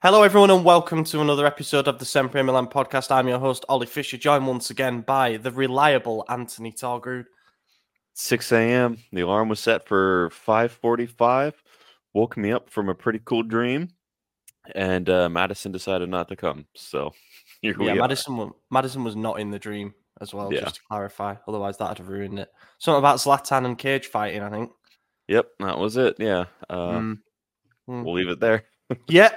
Hello, everyone, and welcome to another episode of the Sempre Milan podcast. I'm your host, Ollie Fisher, joined once again by the reliable Anthony Torgrud. 6 a.m. The alarm was set for 5:45. Woke me up from a pretty cool dream, and Madison decided not to come. So here we are. Madison was not in the dream as well, Yeah. just to clarify. Otherwise, that'd have ruined it. Something about Zlatan and Cage fighting, I think. Yep, that was it. Yeah. We'll leave it there. Yep.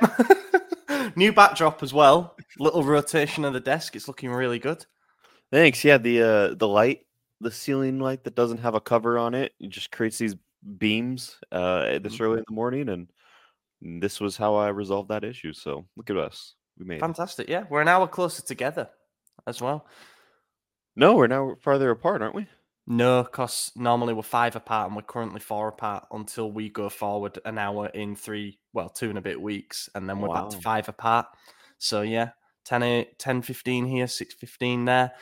New backdrop as well. Little rotation of the desk. It's looking really good. Thanks. Yeah, the light, the ceiling light that doesn't have a cover on it, it just creates these beams this early in the morning, and this was how I resolved that issue. So look at us. We made Fantastic. Yeah, we're an hour closer together as well. No, we're now farther apart, aren't we? No, because normally we're 5 apart and we're currently 4 apart until we go forward an hour in 2 and a bit weeks, and then we're back to 5 apart. So yeah, 10:15 here, 6:15 there.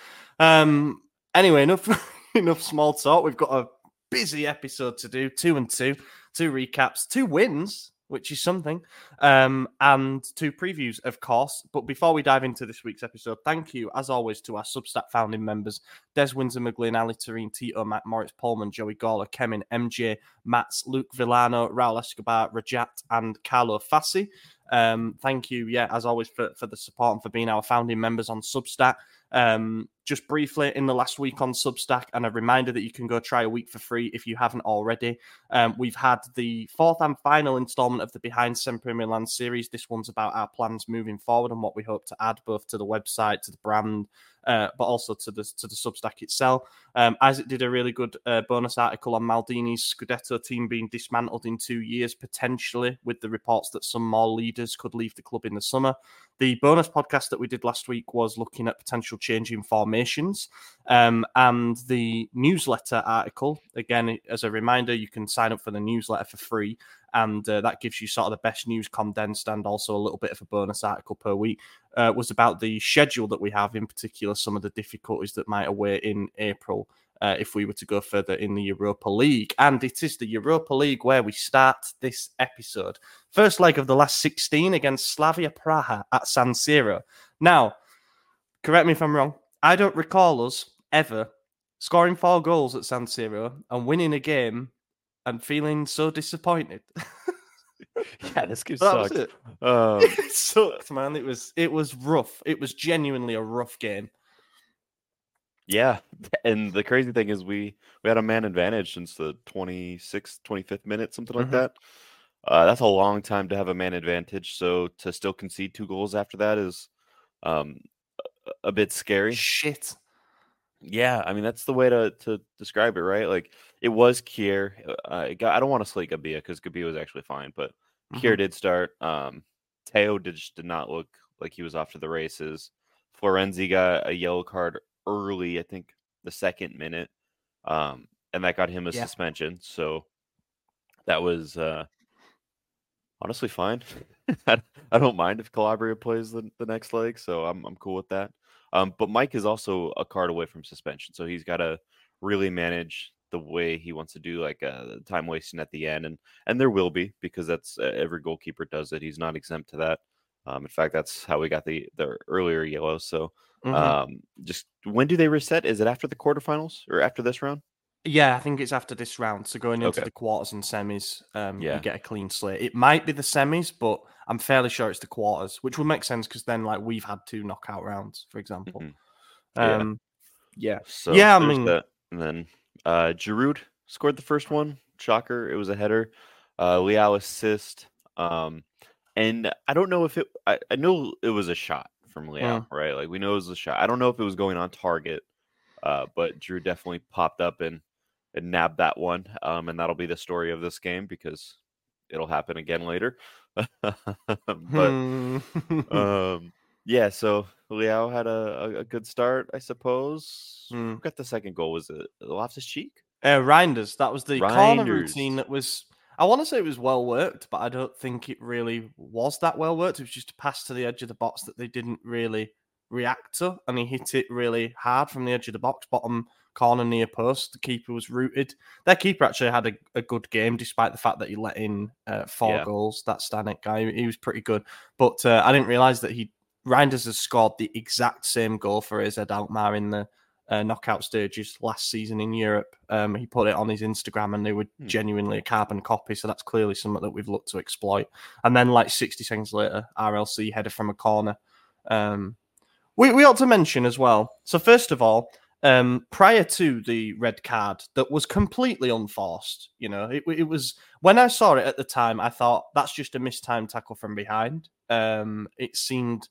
Anyway, enough small talk. We've got a busy episode to do. 2 and 2 recaps, 2 wins, which is something, and 2 previews, of course. But before we dive into this week's episode, thank you, as always, to our Substack founding members, Des Windsor, McGlynn, Ali Tareen, Tito, Matt, Moritz, Pullman, Joey Gawler, Kemin, MJ, Mats, Luke Villano, Raul Escobar, Rajat, and Carlo Fassi. Thank you, as always, for the support and for being our founding members on Substack. Just briefly, in the last week on Substack, and a reminder that you can go try a week for free if you haven't already. We've had the 4th and final installment of the Behind Sempre Milan series. This one's about our plans moving forward and what we hope to add both to the website, to the brand, but also to the Substack itself. Isaac did a really good bonus article on Maldini's Scudetto team being dismantled in 2 years, potentially, with the reports that some more leaders could leave the club in the summer. The bonus podcast that we did last week was looking at potential change in formations. And the newsletter article, again, as a reminder, you can sign up for the newsletter for free. And that gives you sort of the best news condensed and also a little bit of a bonus article per week, was about the schedule that we have, in particular, some of the difficulties that might await in April if we were to go further in the Europa League. And it is the Europa League where we start this episode. First leg of the last 16 against Slavia Praha at San Siro. Now, correct me if I'm wrong, I don't recall us ever scoring 4 goals at San Siro and winning a game and feeling so disappointed. Yeah, this game sucked. It. It sucked, man. It was rough. It was genuinely a rough game. Yeah, and the crazy thing is we had a man advantage since the 26th, 25th minute, something like that. That's a long time to have a man advantage, so to still concede 2 goals after that is a bit scary. Shit. Yeah, I mean, that's the way to describe it, right? Like, it was Kier. I don't want to slate Gabia because Gabia was actually fine, but Kier did start. Teo did not look like he was off to the races. Florenzi got a yellow card early, I think the 2nd minute, and that got him a suspension. So that was honestly fine. I don't mind if Calabria plays the next leg, so I'm cool with that. But Mike is also a card away from suspension, so he's got to really manage the way he wants to do, like time wasting at the end, and there will be, because that's every goalkeeper does it. He's not exempt to that. In fact, that's how we got the earlier yellow. So just when do they reset? Is it after the quarterfinals or after this round? Yeah, I think it's after this round. So going into the quarters and semis, you get a clean slate. It might be the semis, but I'm fairly sure it's the quarters, which would make sense because then, like, we've had 2 knockout rounds, for example. So I mean, that. And then Giroud scored the first one. Shocker! It was a header. Leao assist. And I don't know if it. I know it was a shot from Leao, right? Like, we know it was a shot. I don't know if it was going on target, but Giroud definitely popped up and nabbed that one. And that'll be the story of this game because it'll happen again later. But yeah, so Leao had a good start, I suppose. Who got the second goal? Was it Loftus-Cheek? Reinders. That was the corner routine that was, I want to say it was well worked, but I don't think it really was that well worked. It was just a pass to the edge of the box that they didn't really react to, and he hit it really hard from the edge of the box, bottom corner near post. The keeper was rooted. Their keeper actually had a good game, despite the fact that he let in 4 goals. That Stanek guy, he was pretty good. But I didn't realise that Reinders has scored the exact same goal for AZ Alkmaar in the knockout stages last season in Europe. He put it on his Instagram, and they were genuinely a carbon copy. So that's clearly something that we've looked to exploit. And then, like 60 seconds later, RLC header from a corner. We ought to mention as well. So first of all, prior to the red card, that was completely unforced. It was, when I saw it at the time, I thought that's just a mistimed tackle from behind. It seemed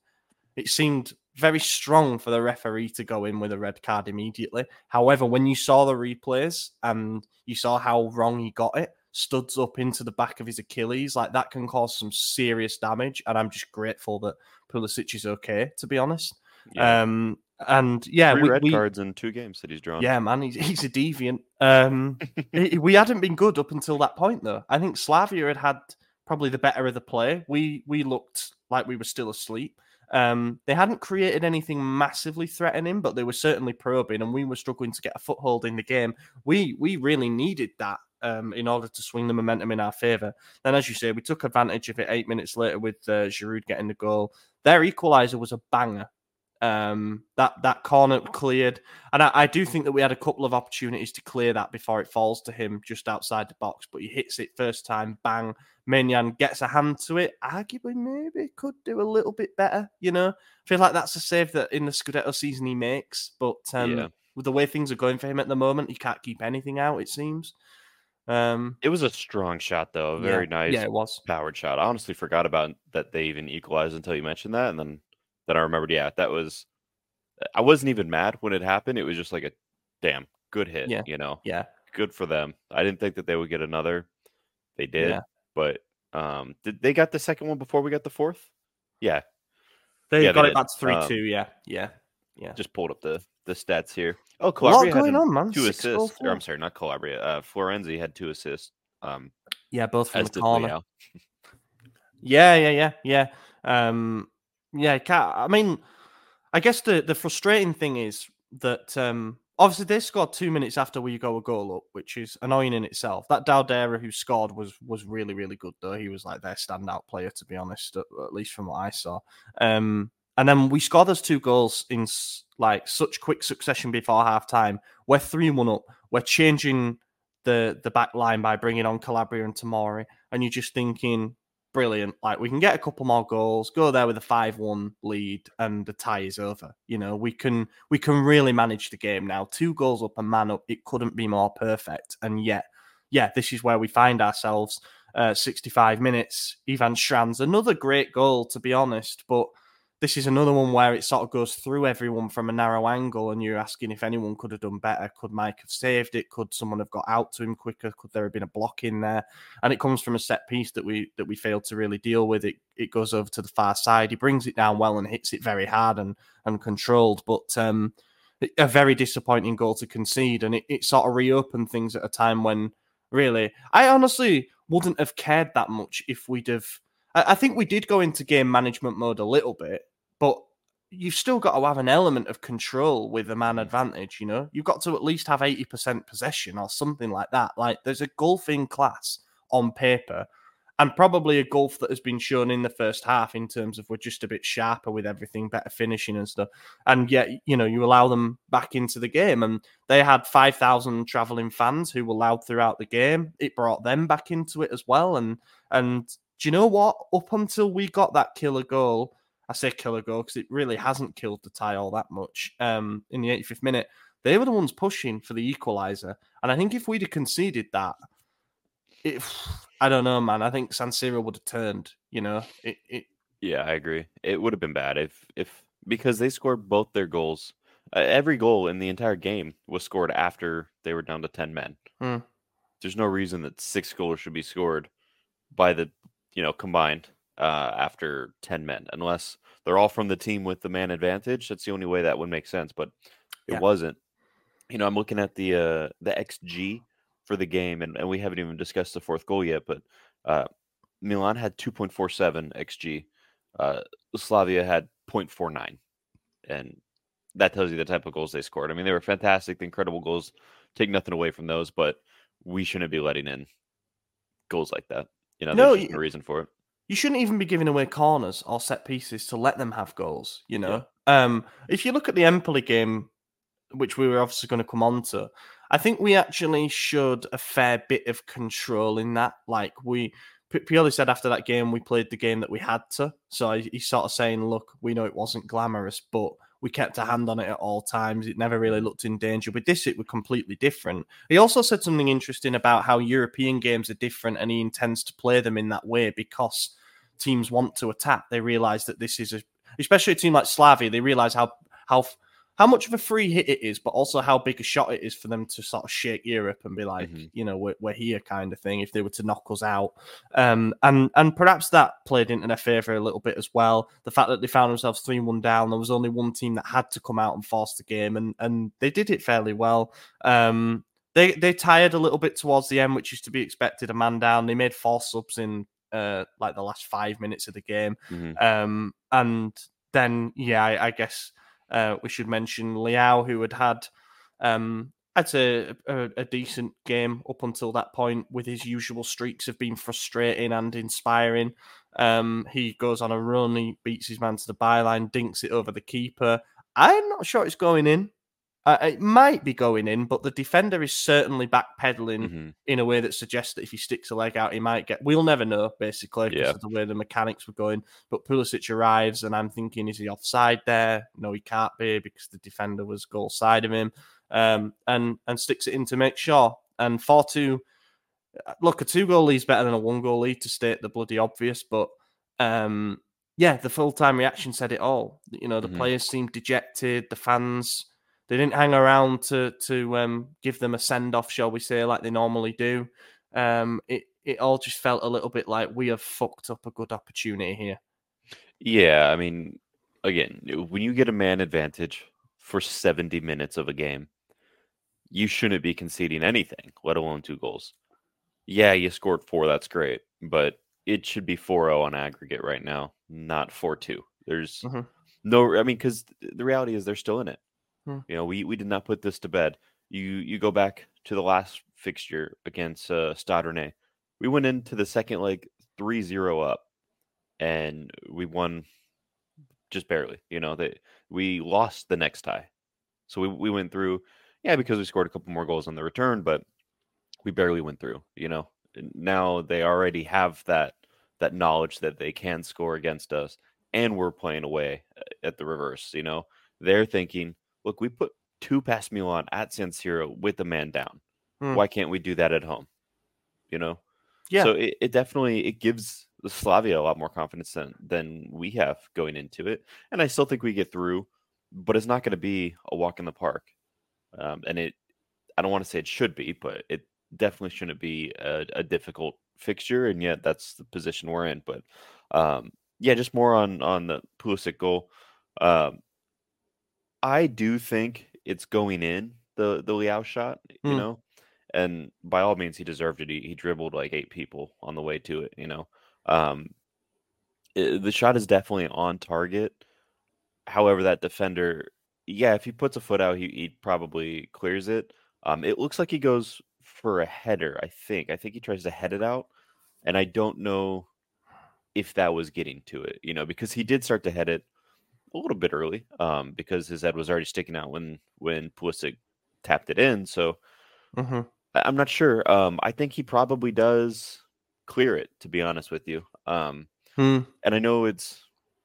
very strong for the referee to go in with a red card immediately. However, when you saw the replays and you saw how wrong he got it, studs up into the back of his Achilles, like that can cause some serious damage. And I'm just grateful that Pulisic is okay, to be honest. Yeah. And yeah, 3 red cards in 2 games that he's drawn. Yeah, man, he's a deviant. We hadn't been good up until that point, though. I think Slavia had probably the better of the play. We looked like we were still asleep. They hadn't created anything massively threatening, but they were certainly probing, and we were struggling to get a foothold in the game. We really needed that in order to swing the momentum in our favour. Then, as you say, we took advantage of it 8 minutes later with Giroud getting the goal. Their equaliser was a banger. That corner cleared, and I do think that we had a couple of opportunities to clear that before it falls to him just outside the box, but he hits it first time, bang. Maignan gets a hand to it. Arguably, maybe could do a little bit better. I feel like that's a save that in the Scudetto season he makes, but with the way things are going for him at the moment, he can't keep anything out, it seems. It was a strong shot, though. A very nice, it was powered shot. I honestly forgot about that they even equalized until you mentioned that, and then I remembered, that was... I wasn't even mad when it happened. It was just like a damn good hit, Yeah. Good for them. I didn't think that they would get another. They did, but did they got the second one before we got the fourth? Yeah. They got it back to 3-2, yeah. Just pulled up the stats here. Oh, Calabria had on, man. 2 assists. Or, I'm sorry, not Calabria. Florenzi had 2 assists. Both from the corner. Leao. Yeah. I mean, I guess the frustrating thing is that obviously they scored 2 minutes after we go a goal up, which is annoying in itself. That Daldera who scored was really, really good, though. He was like their standout player, to be honest, at least from what I saw. And then we scored those 2 goals in like such quick succession before half time. We're 3-1 up. We're changing the back line by bringing on Calabria and Tomori, and you're just thinking, brilliant. Like, we can get a couple more goals, go there with a 5-1 lead, and the tie is over. We can really manage the game now. 2 goals up and man up. It couldn't be more perfect. And yet, this is where we find ourselves. 65 minutes. Ivan Schranz, another great goal, to be honest, but this is another one where it sort of goes through everyone from a narrow angle, and you're asking if anyone could have done better. Could Mike have saved it? Could someone have got out to him quicker? Could there have been a block in there? And it comes from a set piece that we failed to really deal with. It goes over to the far side. He brings it down well and hits it very hard and controlled, but a very disappointing goal to concede, and it sort of reopened things at a time when really I honestly wouldn't have cared that much if we'd have. I think we did go into game management mode a little bit, but you've still got to have an element of control with a man advantage, You've got to at least have 80% possession or something like that. Like, there's a gulf in class on paper, and probably a gulf that has been shown in the first half in terms of we're just a bit sharper with everything, better finishing and stuff. And yet, you allow them back into the game, and they had 5,000 travelling fans who were loud throughout the game. It brought them back into it as well. And do you know what? Up until we got that killer goal, I say killer goal because it really hasn't killed the tie all that much. In the 85th minute, they were the ones pushing for the equaliser. And I think if we'd have conceded that, I don't know, man. I think San Siro would have turned, Yeah, I agree. It would have been bad if because they scored both their goals. Every goal in the entire game was scored after they were down to 10 men. There's no reason that 6 goals should be scored by the combined after 10 men, unless they're all from the team with the man advantage. That's the only way that would make sense, but it wasn't. I'm looking at the XG for the game, and we haven't even discussed the 4th goal yet, but Milan had 2.47 XG. Slavia had 0.49. And that tells you the type of goals they scored. I mean, they were fantastic, incredible goals. Take nothing away from those, but we shouldn't be letting in goals like that. No, There's just no reason for it. You shouldn't even be giving away corners or set pieces to let them have goals. Yeah. If you look at the Empoli game, which we were obviously going to come on to, I think we actually showed a fair bit of control in that. Like Pioli said after that game, we played the game that we had to. So he's sort of saying, look, we know it wasn't glamorous, but we kept a hand on it at all times. It never really looked in danger. With this, it was completely different. He also said something interesting about how European games are different, and he intends to play them in that way because teams want to attack. They realise that this is especially a team like Slavia, they realise how much of a free hit it is, but also how big a shot it is for them to sort of shake Europe and be like, we're here kind of thing if they were to knock us out. And perhaps that played into their favour a little bit as well. The fact that they found themselves 3-1 down, there was only one team that had to come out and force the game, and they did it fairly well. They tired a little bit towards the end, which is to be expected, a man down. They made 4 subs in like the last 5 minutes of the game. And then, I guess... we should mention Leao, who had I'd say a decent game up until that point, with his usual streaks of being frustrating and inspiring. He goes on a run, he beats his man to the byline, dinks it over the keeper. I'm not sure it's going in. It might be going in, but the defender is certainly backpedaling in a way that suggests that if he sticks a leg out, he might get... We'll never know, basically, because of the way the mechanics were going. But Pulisic arrives, and I'm thinking, is he offside there? No, he can't be, because the defender was goal side of him. And sticks it in to make sure. And 4-2... Look, a 2-goal lead's better than a 1-goal lead, to state the bloody obvious, but... the full-time reaction said it all. The players seemed dejected, the fans... They didn't hang around to give them a send-off, shall we say, like they normally do. It all just felt a little bit like we have fucked up a good opportunity here. Yeah, I mean, again, when you get a man advantage for 70 minutes of a game, you shouldn't be conceding anything, let alone 2 goals. Yeah, you scored 4, that's great, but it should be 4-0 on aggregate right now, not 4-2. There's because the reality is they're still in it. We did not put this to bed. You go back to the last fixture against Stade Rennais. We went into the second leg 3-0 up, and we won just barely. We lost the next tie. So we went through, because we scored a couple more goals on the return, but we barely went through. Now they already have that knowledge that they can score against us, and we're playing away at the reverse. They're thinking, look, we put 2 past Milan at San Siro with a man down. Why can't we do that at home? Yeah. So it definitely gives the Slavia a lot more confidence than we have going into it. And I still think we get through, but it's not going to be a walk in the park. And I don't want to say it should be, but it definitely shouldn't be a difficult fixture. And yet that's the position we're in. But just more on the Pulisic goal. I do think it's going in, the Leao shot, and by all means he deserved it. He dribbled like 8 people on the way to it, the shot is definitely on target. However, that defender, if he puts a foot out, he probably clears it. It looks like he goes for a header, I think he tries to head it out, and I don't know if that was getting to it, because he did start to head it a little bit early, because his head was already sticking out when Pulisic tapped it in. So I'm not sure. I think he probably does clear it, to be honest with you. And I know it's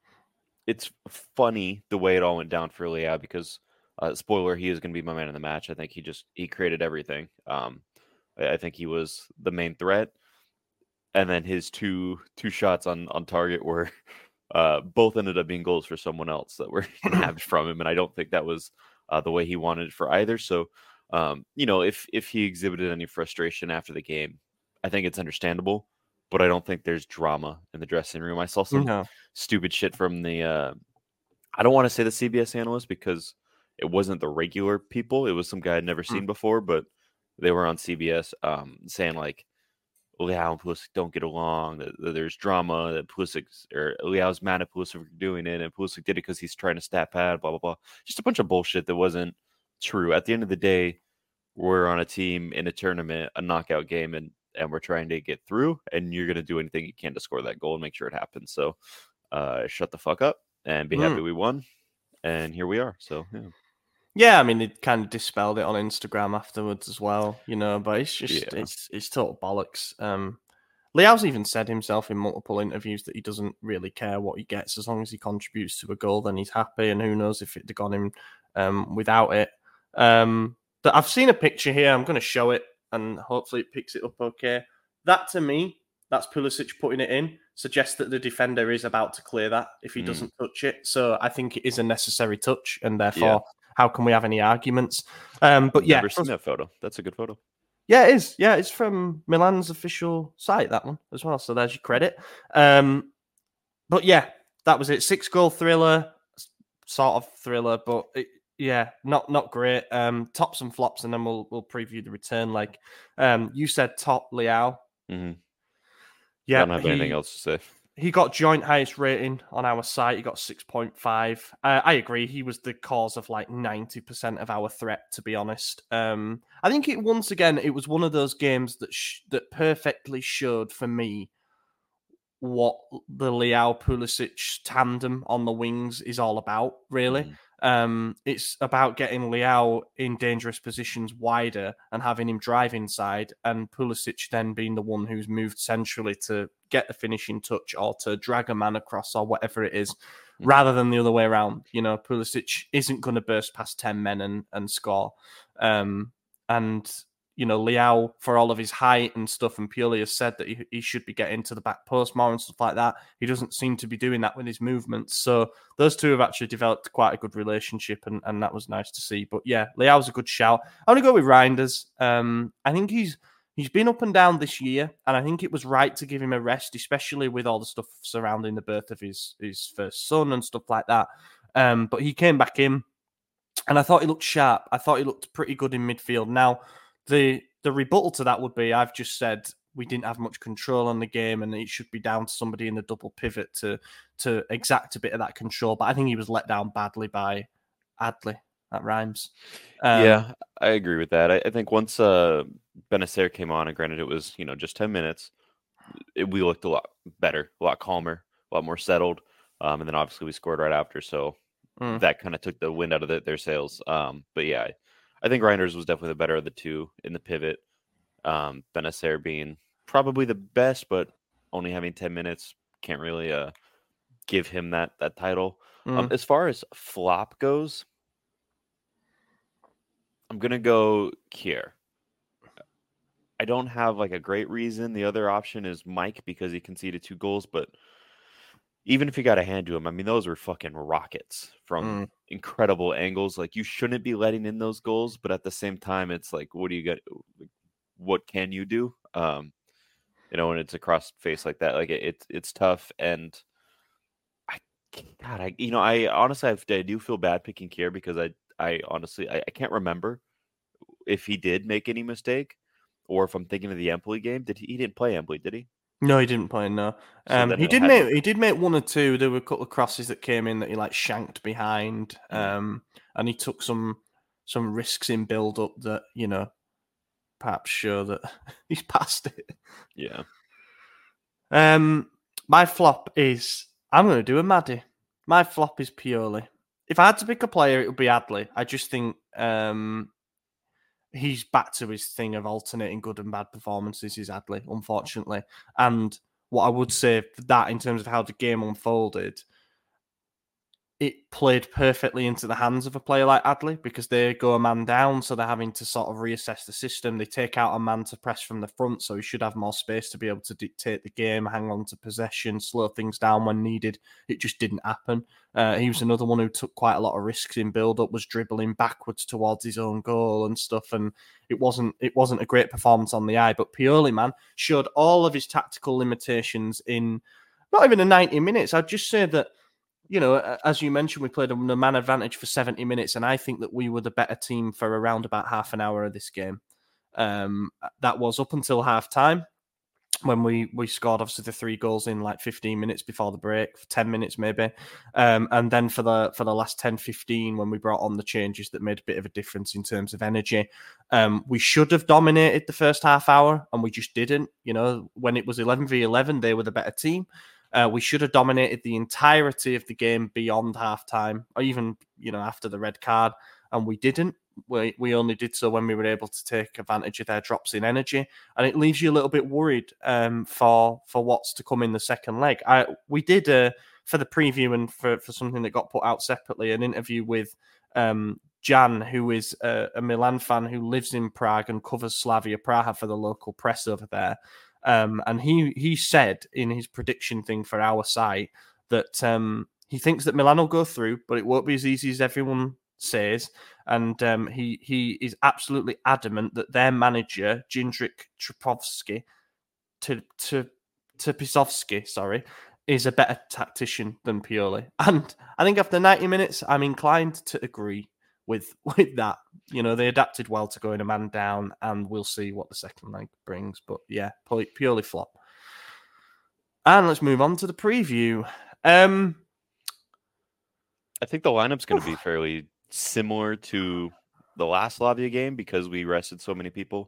funny the way it all went down for Leao, because spoiler, he is going to be my man of the match. I think he created everything. I think he was the main threat, and then his two shots on target were both ended up being goals for someone else that were nabbed from him, and I don't think that was the way he wanted it for either. So, if he exhibited any frustration after the game, I think it's understandable, but I don't think there's drama in the dressing room. I saw some stupid shit from the I don't want to say the CBS analyst, because it wasn't the regular people. It was some guy I'd never seen before, but they were on CBS saying like Leao and Pulisic don't get along, that there's drama, that Pulisic or Leao's mad at Pulisic for doing it, and Pulisic did it because he's trying to stat pad, blah, blah, blah. Just a bunch of bullshit that wasn't true. At the end of the day, we're on a team in a tournament, a knockout game, and we're trying to get through, and you're going to do anything you can to score that goal and make sure it happens. So shut the fuck up and be happy we won. And here we are. So, yeah. Yeah, I mean, it kind of dispelled it on Instagram afterwards as well, but it's just, it's total bollocks. Leao's even said himself in multiple interviews that he doesn't really care what he gets as long as he contributes to a goal, then he's happy, and who knows if it'd have gone in without it. But I've seen a picture here. I'm going to show it, and hopefully it picks it up okay. That, to me, that's Pulisic putting it in, suggests that the defender is about to clear that if he doesn't touch it. So I think it is a necessary touch, and therefore, how can we have any arguments? But yeah, never seen that photo. That's a good photo. Yeah, it is. Yeah, it's from Milan's official site, that one as well. So there's your credit. But yeah, that was it. 6-goal thriller, sort of thriller, but not great. Tops and flops, and then we'll preview the return leg. You said top Leao. Mm-hmm. Yeah, I don't have anything else to say. He got joint highest rating on our site. He got 6.5. I agree. He was the cause of like 90% of our threat, to be honest. I think it was one of those games that perfectly showed for me what the Leao Pulisic tandem on the wings is all about, really. It's about getting Leao in dangerous positions wider and having him drive inside, and Pulisic then being the one who's moved centrally to get the finishing touch or to drag a man across or whatever it is, rather than the other way around. Pulisic isn't going to burst past 10 men and score. And Leao, for all of his height and stuff, and Pioli has said that he should be getting to the back post more and stuff like that. He doesn't seem to be doing that with his movements. So those two have actually developed quite a good relationship, and that was nice to see. But yeah, Leao's a good shout. I'm going to go with Reinders. I think he's been up and down this year, and I think it was right to give him a rest, especially with all the stuff surrounding the birth of his first son and stuff like that. But he came back in, and I thought he looked sharp. I thought he looked pretty good in midfield. Now, the rebuttal to that would be, I've just said we didn't have much control on the game, and it should be down to somebody in the double pivot to exact a bit of that control. But I think he was let down badly by Adli. That rhymes. Yeah, I agree with that. I think once Benacer came on, and granted it was just 10 minutes, we looked a lot better, a lot calmer, a lot more settled, and then obviously we scored right after, so that kind of took the wind out of their sails. But yeah, I think Reinders was definitely the better of the two in the pivot. Benacer being probably the best, but only having 10 minutes, can't really give him that title. As far as flop goes, I'm going to go Kier. I don't have like a great reason. The other option is Mike because he conceded 2 goals, but even if you got a hand to him, I mean, those were fucking rockets from incredible angles. Like, you shouldn't be letting in those goals, but at the same time, it's like, what do you get? What can you do? When it's a cross face like that, like it's tough. And I honestly, I do feel bad picking Kier because I honestly, I can't remember if he did make any mistake or if I'm thinking of the Empoli game. He didn't play Empoli, did he? No, he didn't play. No, he did make 1 or 2. There were a couple of crosses that came in that he like shanked behind, and he took some risks in build up that perhaps show that he's past it. Yeah. My flop is I'm going to do a Maddie. My flop is Pioli. If I had to pick a player, it would be Adli. I just think he's back to his thing of alternating good and bad performances, is Adli, unfortunately. And what I would say for that, in terms of how the game unfolded, it played perfectly into the hands of a player like Adli because they go a man down, so they're having to sort of reassess the system. They take out a man to press from the front, so he should have more space to be able to dictate the game, hang on to possession, slow things down when needed. It just didn't happen. He was another one who took quite a lot of risks in build-up, was dribbling backwards towards his own goal and stuff, and it wasn't a great performance on the eye. But Pioli, man, showed all of his tactical limitations in not even a 90 minutes. I'd just say that, as you mentioned, we played a man advantage for 70 minutes, and I think that we were the better team for around about half an hour of this game. That was up until half time. when we scored obviously the 3 goals in like 15 minutes before the break, 10 minutes maybe. And then for the last 10, 15, when we brought on the changes that made a bit of a difference in terms of energy, we should have dominated the first half hour and we just didn't. When it was 11v11, they were the better team. We should have dominated the entirety of the game beyond halftime, or even, after the red card, and we didn't. We only did so when we were able to take advantage of their drops in energy, and it leaves you a little bit worried for what's to come in the second leg. We did for the preview and for something that got put out separately, an interview with Jan, who is a Milan fan who lives in Prague and covers Slavia Praha for the local press over there. And he said in his prediction thing for our site that he thinks that Milan will go through, but it won't be as easy as everyone says. And he is absolutely adamant that their manager, Jindřich Trpišovský, is a better tactician than Pioli. And I think after 90 minutes, I'm inclined to agree with that. They adapted well to going a man down, and we'll see what the second leg brings. But yeah, Pioli flop. And let's move on to the preview. I think the lineup's going to be fairly similar to the last Slavia game because we rested so many people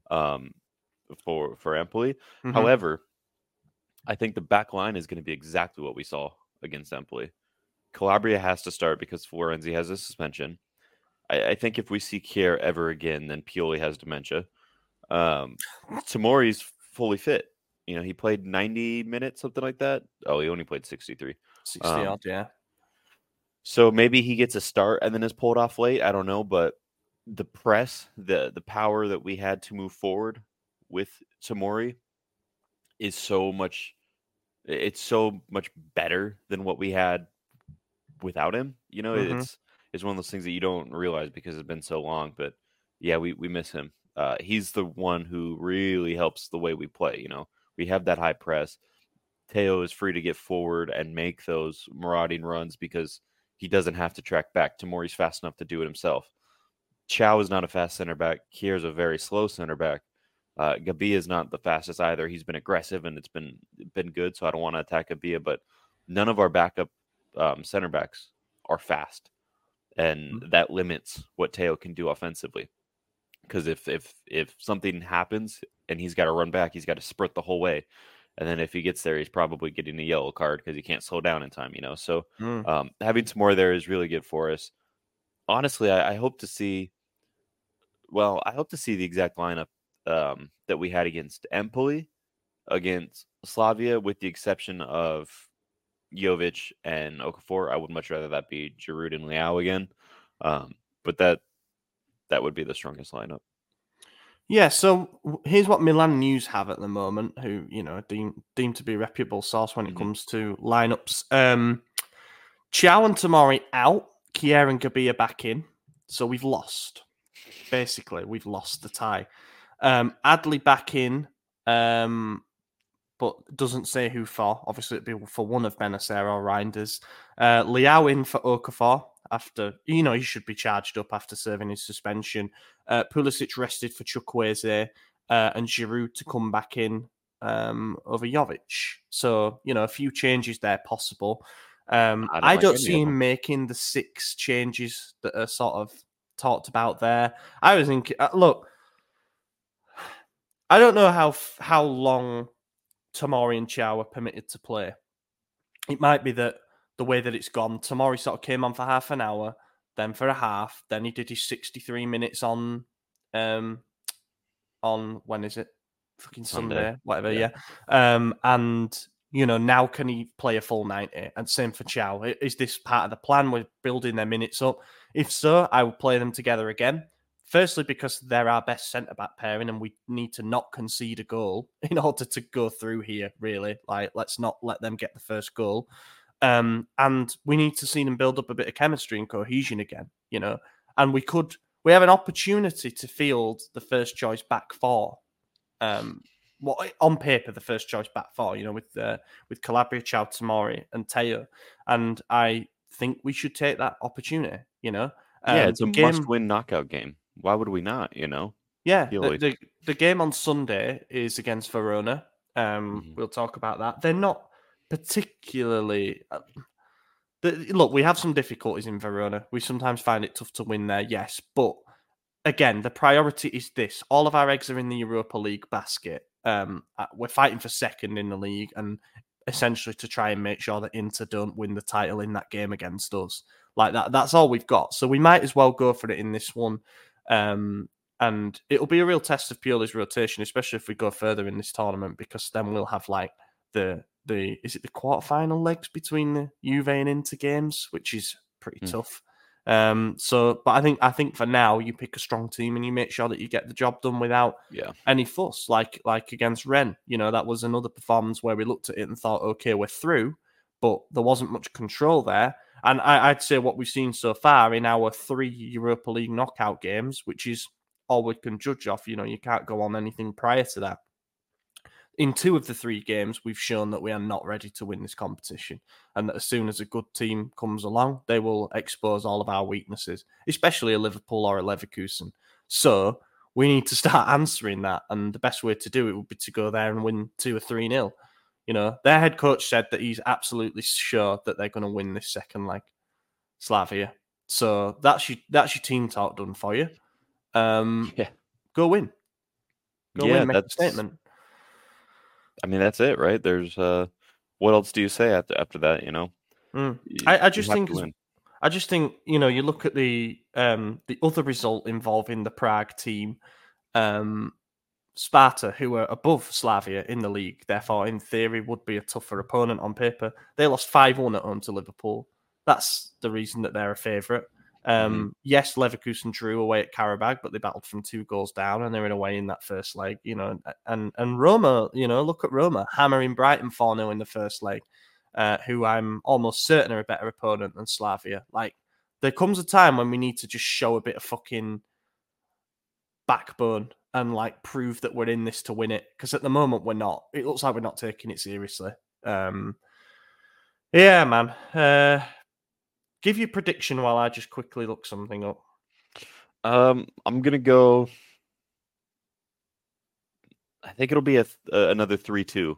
for Empoli. Mm-hmm. However, I think the back line is going to be exactly what we saw against Empoli. Calabria has to start because Florenzi has a suspension. I think if we see Kjaer ever again, then Pioli has dementia. Tomori's fully fit. He played 90 minutes, something like that. Oh, he only played 63. 60 odd, yeah. So maybe he gets a start and then is pulled off late. I don't know, but the press, the power that we had to move forward with Tomori is so much better than what we had without him. Mm-hmm. It's one of those things that you don't realize because it's been so long. But yeah, we miss him. He's the one who really helps the way we play. We have that high press. Theo is free to get forward and make those marauding runs because he doesn't have to track back. Tomori's fast enough to do it himself. Chow is not a fast center back. Kjaer's a very slow center back. Gabia is not the fastest either. He's been aggressive and it's been good, so I don't want to attack Gabia, but none of our backup center backs are fast. And that limits what Theo can do offensively. Because if something happens and he's got to run back, he's got to sprint the whole way. And then if he gets there, he's probably getting a yellow card because he can't slow down in time, So having some more there is really good for us. Honestly, I hope to see the exact lineup that we had against Empoli, against Slavia, with the exception of Jovic and Okafor. I would much rather that be Giroud and Leao again. But that would be the strongest lineup. Yeah, so here's what Milan News have at the moment, who, deemed to be a reputable source when it comes to lineups. Chow and Tomori out, Kjaer and Gabia back in. So we've lost. Basically, we've lost the tie. Adli back in, but doesn't say who for. Obviously, it'd be for one of Benacer or Reinders. Leao in for Okafor after, he should be charged up after serving his suspension. Pulisic rested for Chukwueze and Giroud to come back in over Jovic. So, a few changes there possible. I don't see him making the 6 changes that are sort of talked about there. I was thinking, look, I don't know how long Tomori and Chow are permitted to play. It might be that the way that it's gone, Tomori sort of came on for half an hour, then for a half, then he did his 63 minutes on when is it? Fucking Sunday, whatever, yeah. And, now can he play a full 90? And same for Chow. Is this part of the plan? We're building their minutes up. If so, I would play them together again. Firstly, because they're our best centre-back pairing and we need to not concede a goal in order to go through here, really. Like, let's not let them get the first goal. And we need to see them build up a bit of chemistry and cohesion again, And we have an opportunity to field the first choice back four. On paper, the first choice back four, with Calabria, Chow, Tomori, and Theo. And I think we should take that opportunity, it's a must-win knockout game. Why would we not, Yeah, the game on Sunday is against Verona. We'll talk about that. They're not particularly. Look, we have some difficulties in Verona. We sometimes find it tough to win there, yes. But again, the priority is this. All of our eggs are in the Europa League basket. We're fighting for second in the league and essentially to try and make sure that Inter don't win the title in that game against us. Like that, that's all we've got. So we might as well go for it in this one. And it'll be a real test of Pioli's rotation, especially if we go further in this tournament, because then we'll have like the quarterfinal legs between the Juve and Inter games, which is pretty tough. But I think for now you pick a strong team and you make sure that you get the job done without any fuss, like against Rennes. That was another performance where we looked at it and thought, okay, we're through, but there wasn't much control there. And I'd say what we've seen so far in our 3 Europa League knockout games, which is all we can judge off, you can't go on anything prior to that. In 2 of the 3 games, we've shown that we are not ready to win this competition, and that as soon as a good team comes along, they will expose all of our weaknesses, especially a Liverpool or a Leverkusen. So we need to start answering that, and the best way to do it would be to go there and win 2 or 3-0. Their head coach said that he's absolutely sure that they're going to win this second leg, Slavia. So that's your team talk done for you. Go win. Go win, make a statement. I mean, that's it, right? There's what else do you say after that? I just think you look at the other result involving the Prague team, Sparta, who are above Slavia in the league, therefore in theory would be a tougher opponent on paper. They lost 5-1 at home to Liverpool. That's the reason that they're a favourite. Yes, Leverkusen drew away at Karabakh, but they battled from 2 goals down and they were away in that first leg, and Roma, look at Roma hammering Brighton 4-0 in the first leg, who I'm almost certain are a better opponent than Slavia. Like, there comes a time when we need to just show a bit of fucking backbone and like prove that we're in this to win it, because at the moment we're not. It looks like we're not taking it seriously. Yeah, man. Give your prediction while I just quickly look something up. I'm going to go... I think it'll be another 3-2.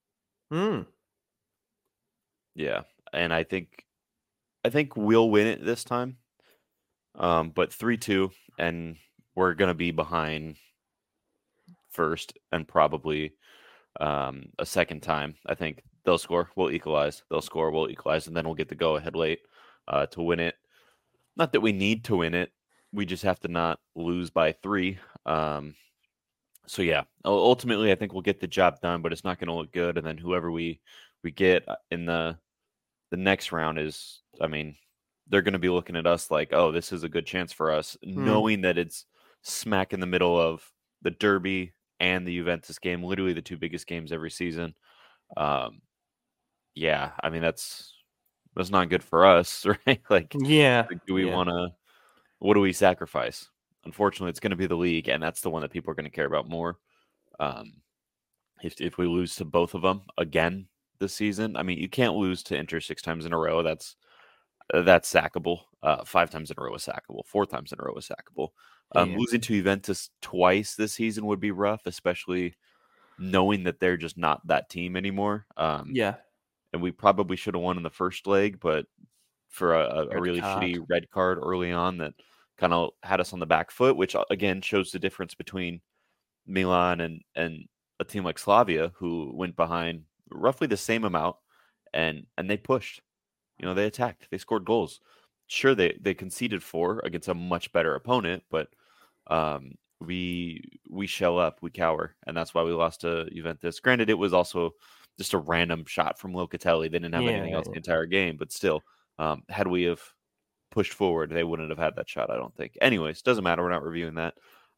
Yeah, and I think we'll win it this time. But 3-2, and we're going to be behind first and probably a second time. I think they'll score, we'll equalize. They'll score, we'll equalize, and then we'll get the go-ahead late. To win it. Not that we need to win it. We just have to not lose by 3. So yeah, ultimately I think we'll get the job done, but it's not going to look good. And then whoever we get in the next round is, I mean, they're going to be looking at us like, oh, this is a good chance for us, knowing that it's smack in the middle of the Derby and the Juventus game, literally the 2 biggest games every season. Yeah, I mean, that's not good for us, right? Like, do we want to, what do we sacrifice? Unfortunately, it's going to be the league, and that's the one that people are going to care about more. If we lose to both of them again this season, I mean, you can't lose to Inter 6 times in a row. That's sackable. 5 times in a row is sackable. 4 times in a row is sackable. Losing to Juventus twice this season would be rough, especially knowing that they're just not that team anymore. And we probably should have won in the first leg, but for a really shitty red card early on that kind of had us on the back foot, which again shows the difference between Milan and a team like Slavia, who went behind roughly the same amount and they pushed. They attacked, they scored goals. Sure, they conceded 4 against a much better opponent, but we shell up, we cower, and that's why we lost to Juventus. Granted, it was also just a random shot from Locatelli. They didn't have anything else the entire game, but still, had we have pushed forward, they wouldn't have had that shot, I don't think. Anyways, doesn't matter. We're not reviewing that.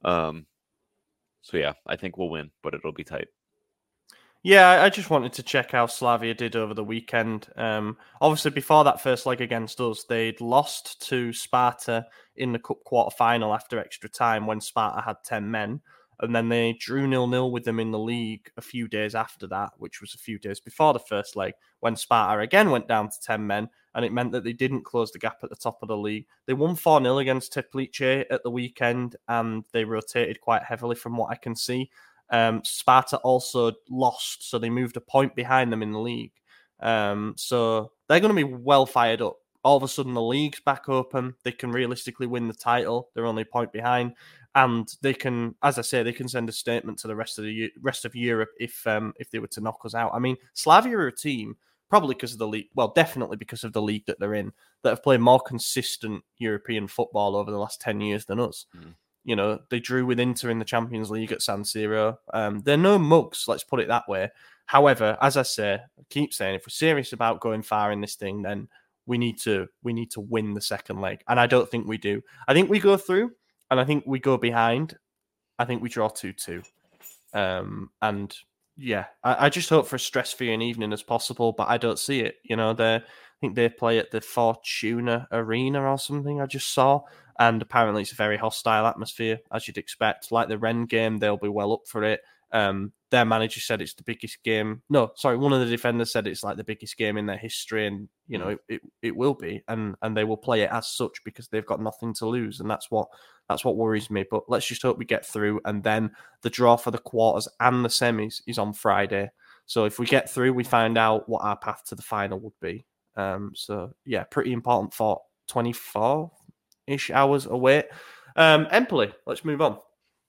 So yeah, I think we'll win, but it'll be tight. Yeah, I just wanted to check how Slavia did over the weekend. Obviously, before that first leg against us, they'd lost to Sparta in the cup quarter-final after extra time when Sparta had 10 men. And then they drew 0-0 with them in the league a few days after that, which was a few days before the first leg, when Sparta again went down to 10 men, and it meant that they didn't close the gap at the top of the league. They won 4-0 against Teplice at the weekend, and they rotated quite heavily from what I can see. Sparta also lost, so they moved a point behind them in the league. So they're going to be well fired up. All of a sudden, the league's back open. They can realistically win the title. They're only a point behind, and they can, as I say, they can send a statement to the rest of Europe if they were to knock us out. I mean, Slavia are a team, probably because of the league. Well, definitely because of the league that they're in, that have played more consistent European football over the last 10 years than us. You know, they drew with Inter in the Champions League at San Siro. They're no mugs, let's put it that way. However, as I say, I keep saying, if we're serious about going far in this thing, then we need to win the second leg. And I don't think we do. I think we go through, and I think we go behind. I think we draw 2-2. And yeah, I just hope for a stress-free an evening as possible, but I don't see it. You know, I think they play at the Fortuna Arena or something I just saw. And apparently it's a very hostile atmosphere, as you'd expect. Like the Rennes game, they'll be well up for it. Their manager said it's the biggest game. No, sorry, one of the defenders said it's like the biggest game in their history, and you know it will be, and they will play it as such because they've got nothing to lose, and that's what worries me. But let's just hope we get through, and then the draw for the quarters and the semis is on Friday. So if we get through, we find out what our path to the final would be. So yeah, pretty important for 24-ish hours away. Empoli, let's move on.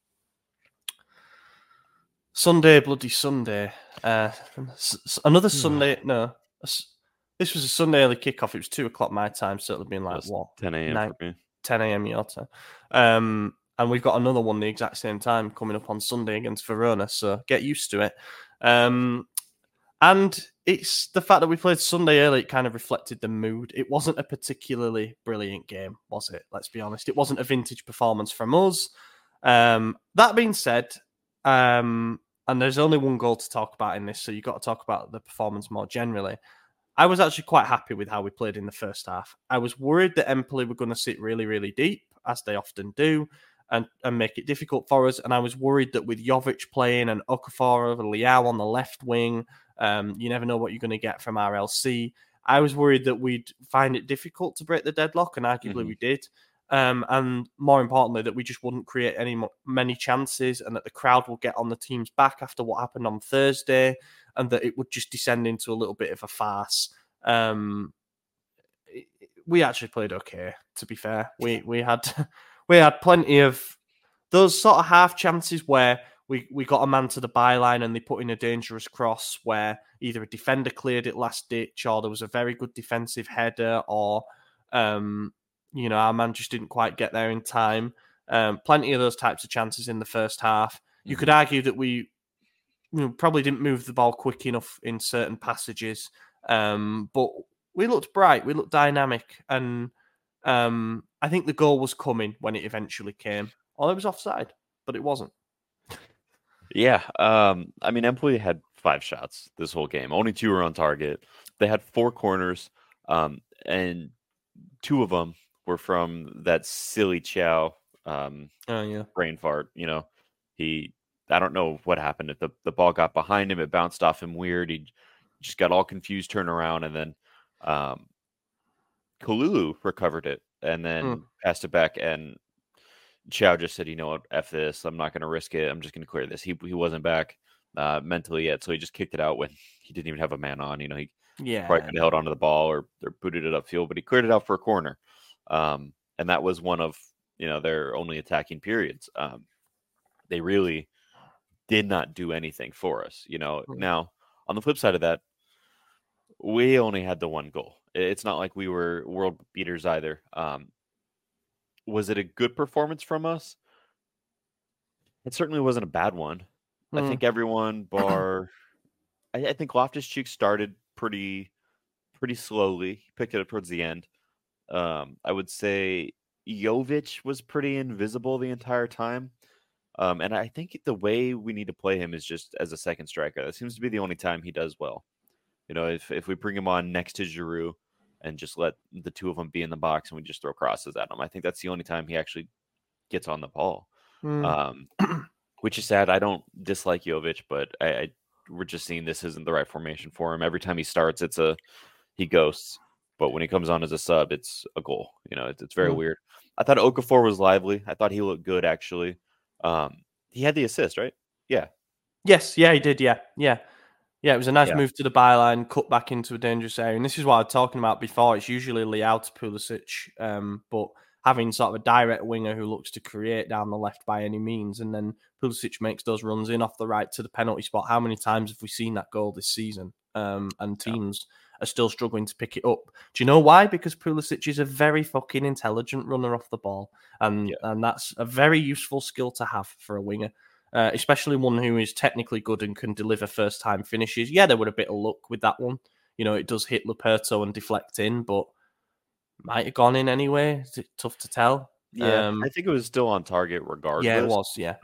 Sunday, bloody Sunday. Another Sunday. No, this was a Sunday early kickoff. It was 2:00 my time, so it'll be like what 10 a.m. for me. 10 a.m. your time. And we've got another one the exact same time coming up on Sunday against Verona. So get used to it. And it's the fact that we played Sunday early. It kind of reflected the mood. It wasn't a particularly brilliant game, was it? Let's be honest. It wasn't a vintage performance from us. That being said, and there's only one goal to talk about in this, so you've got to talk about the performance more generally. I was actually quite happy with how we played in the first half. I was worried that Empoli were going to sit really, really deep, as they often do, and make it difficult for us. And I was worried that with Jovic playing and Okafor over Leao on the left wing, you never know what you're going to get from RLC. I was worried that we'd find it difficult to break the deadlock, and arguably we did. And more importantly, that we just wouldn't create many chances, and that the crowd will get on the team's back after what happened on Thursday, and that it would just descend into a little bit of a farce. We actually played okay, to be fair. We had plenty of those sort of half chances where we got a man to the byline and they put in a dangerous cross where either a defender cleared it last ditch, or there was a very good defensive header, or our man just didn't quite get there in time. Plenty of those types of chances in the first half. You could argue that we probably didn't move the ball quick enough in certain passages, but we looked bright, we looked dynamic, and I think the goal was coming when it eventually came. Or it was offside, but it wasn't. Yeah, I mean, Empoli had 5 shots this whole game. Only 2 were on target. They had 4 corners, and 2 of them were from that silly Chow brain fart. You know, I don't know what happened. If the ball got behind him, it bounced off him weird. He just got all confused, turned around, and then Kalulu recovered it and then passed it back. And Chow just said, "You know what? F this. I'm not going to risk it. I'm just going to clear this." He wasn't back mentally yet, so he just kicked it out when he didn't even have a man on. You know, he probably could have held onto the ball or booted it upfield, but he cleared it out for a corner. And that was one of their only attacking periods. They really did not do anything for us. Now on the flip side of that, we only had the 1 goal. It's not like we were world beaters either. Was it a good performance from us? It certainly wasn't a bad one. I think everyone bar. I think Loftus-Cheek started pretty slowly. He picked it up towards the end. I would say Jovic was pretty invisible the entire time. And I think the way we need to play him is just as a second striker. That seems to be the only time he does well. If we bring him on next to Giroud and just let the 2 of them be in the box and we just throw crosses at him, I think that's the only time he actually gets on the ball. Which is sad. I don't dislike Jovic, but we're just seeing this isn't the right formation for him. Every time he starts, he ghosts. But when he comes on as a sub, it's a goal. It's very weird. I thought Okafor was lively. I thought he looked good, actually. He had the assist, right? Yeah. Yes, yeah, he did. Yeah. It was a nice Yeah. move to the byline, cut back into a dangerous area. And this is what I was talking about before. It's usually Leao to Pulisic, but having sort of a direct winger who looks to create down the left by any means, and then Pulisic makes those runs in off the right to the penalty spot. How many times have we seen that goal this season? And teams are still struggling to pick it up. Do you know why? Because Pulisic is a very fucking intelligent runner off the ball, and that's a very useful skill to have for a winger. Especially one who is technically good and can deliver first-time finishes. Yeah, there were a bit of luck with that one. It does hit Luperto and deflect in, but might have gone in anyway. Is it tough to tell? Yeah, I think it was still on target regardless. Yeah, it was. Yeah.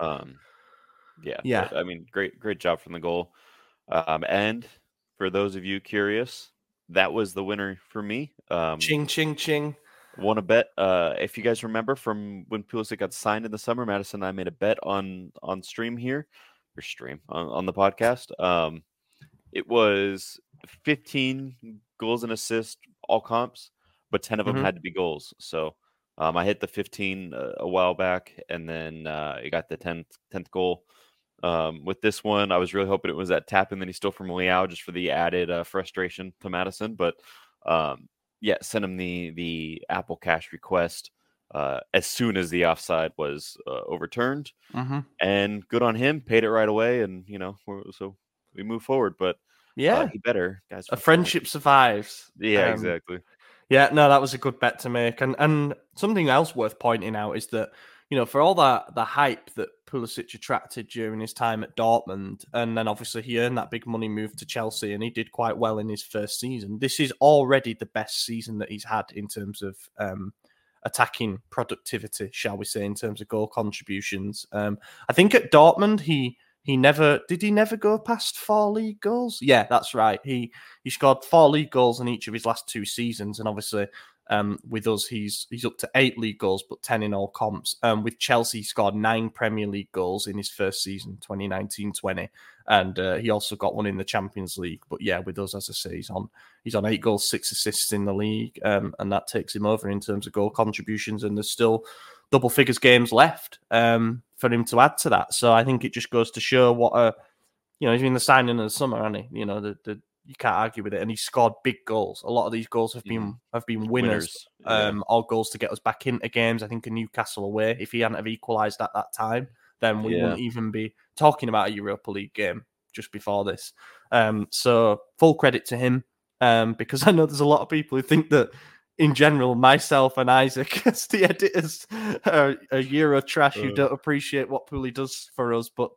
But I mean, great job from the goal. And for those of you curious, that was the winner for me. Ching, ching, ching. Won a bet. If you guys remember from when Pulisic got signed in the summer, Madison and I made a bet on stream here, or stream on the podcast. It was 15 goals and assists, all comps, but 10 of them had to be goals. So I hit the 15 a while back, and then I got the 10th goal. With this one, I was really hoping it was that tap, and then he stole from Leao just for the added frustration to Madison. But sent him the Apple Cash request as soon as the offside was overturned, and good on him. Paid it right away, and so we move forward. But he better, guys. A friendship survives. Yeah, exactly. Yeah, no, that was a good bet to make. And something else worth pointing out is that, for all the hype that Pulisic attracted during his time at Dortmund, and then obviously he earned that big money move to Chelsea, and he did quite well in his first season. This is already the best season that he's had in terms of attacking productivity, shall we say, in terms of goal contributions. I think at Dortmund he never go past 4 league goals. Yeah, that's right. He scored 4 league goals in each of his last 2 seasons, and obviously with us he's up to 8 league goals, but 10 in all comps. With Chelsea, he scored 9 Premier League goals in his first season, 2019-20, and he also got one in the Champions League. But yeah, with us, as I say, he's on 8 goals, 6 assists in the league, and that takes him over in terms of goal contributions. And there's still double figures games left for him to add to that. So I think it just goes to show what he's been the signing in the summer, hasn't he? You can't argue with it. And he scored big goals. A lot of these goals have been winners. Or goals to get us back into games. I think a Newcastle away, if he hadn't have equalised at that time, then we wouldn't even be talking about a Europa League game just before this. So full credit to him, because I know there's a lot of people who think that in general, myself and Isaac, as the editors, are Euro trash who don't appreciate what Pooley does for us. But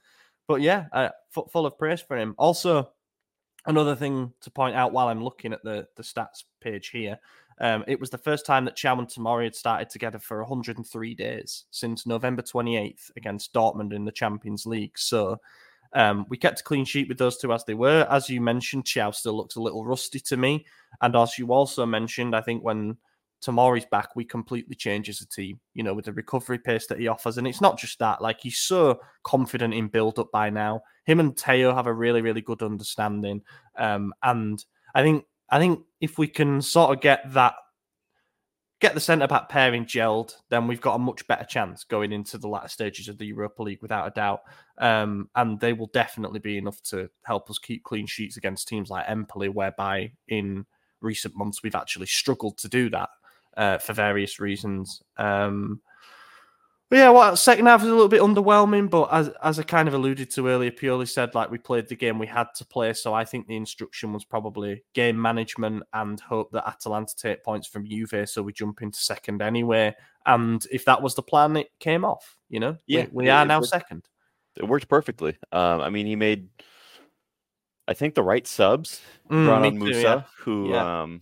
yeah, full of praise for him. Also, another thing to point out while I'm looking at the stats page here, it was the first time that Thiaw and Tomori had started together for 103 days since November 28th against Dortmund in the Champions League. So we kept a clean sheet with those two as they were. As you mentioned, Thiaw still looks a little rusty to me. And as you also mentioned, I think when Tomori's back, we completely change as a team, with the recovery pace that he offers. And it's not just that, like, he's so confident in build-up by now. Him and Teo have a really, really good understanding. And I think if we can sort of get the centre-back pairing gelled, then we've got a much better chance going into the latter stages of the Europa League, without a doubt. And they will definitely be enough to help us keep clean sheets against teams like Empoli, whereby in recent months we've actually struggled to do that for various reasons. But yeah, second half was a little bit underwhelming, but as I kind of alluded to earlier, Pioli said, like, we played the game we had to play, so I think the instruction was probably game management and hope that Atalanta take points from Juve, so we jump into second anyway. And if that was the plan, it came off, Yeah, we are now second. It worked perfectly. I mean, he made, I think, the right subs. Brought on Musa, who,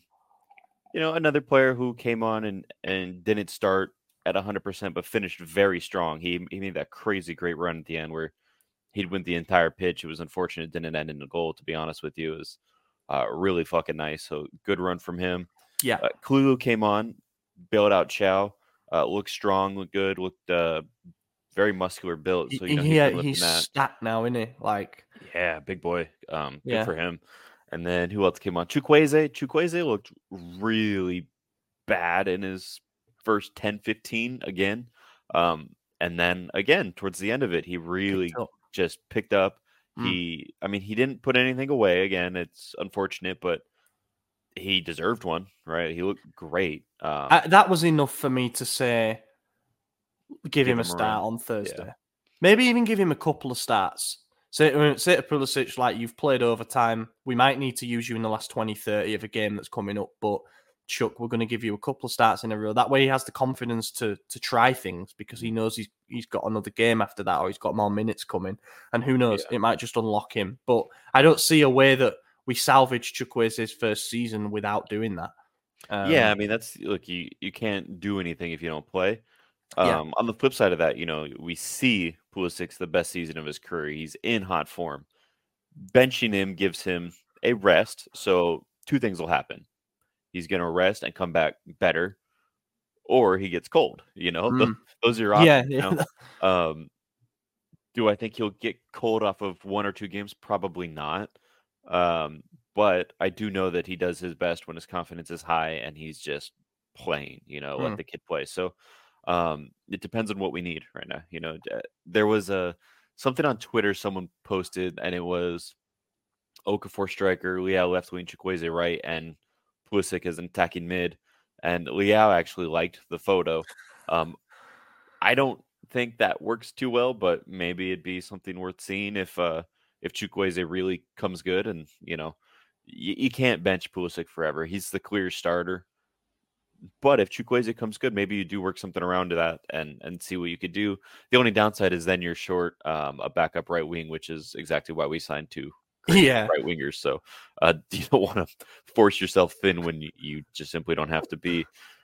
another player who came on and didn't start at 100%, but finished very strong. He made that crazy great run at the end where he'd win the entire pitch. It was unfortunate it didn't end in a goal, to be honest with you. It was really fucking nice. So good run from him. Yeah. Kalulu came on, bailed out Thiaw. Looked strong, looked good, looked very muscular built. So he's stacked now, isn't he? Like, yeah, big boy. Good for him. And then who else came on? Chukwueze looked really bad in his first 10-15 again. And then again, towards the end of it, he really just picked up. He didn't put anything away. Again, it's unfortunate, but he deserved one, right? He looked great. That was enough for me to say, give him a start on Thursday. Yeah. Maybe even give him a couple of starts. Say to Pulisic, like, you've played overtime. We might need to use you in the last 20, 30 of a game that's coming up, but Chuck, we're going to give you a couple of starts in a row. That way he has the confidence to try things, because he knows he's got another game after that, or he's got more minutes coming. And who knows, it might just unlock him. But I don't see a way that we salvage Chukwueze's first season without doing that. I mean, look, you can't do anything if you don't play. On the flip side of that, we see Pulisic the best season of his career. He's in hot form. Benching him gives him a rest. So two things will happen. He's going to rest and come back better, or he gets cold. Those are your options. Do I think he'll get cold off of one or two games? Probably not. But I do know that he does his best when his confidence is high and he's just playing, let the kid play. So it depends on what we need right now. There was something on Twitter someone posted, and it was Okafor striker, Leao left wing, Chukwueze right, and Pulisic as an attacking mid. And Leao actually liked the photo. I don't think that works too well, but maybe it'd be something worth seeing if Chukwueze really comes good. And you can't bench Pulisic forever. He's the clear starter. But if Chukwueze comes good, maybe you do work something around to that and see what you could do. The only downside is then you're short a backup right wing, which is exactly why we signed two right wingers. So you don't want to force yourself thin when you just simply don't have to be.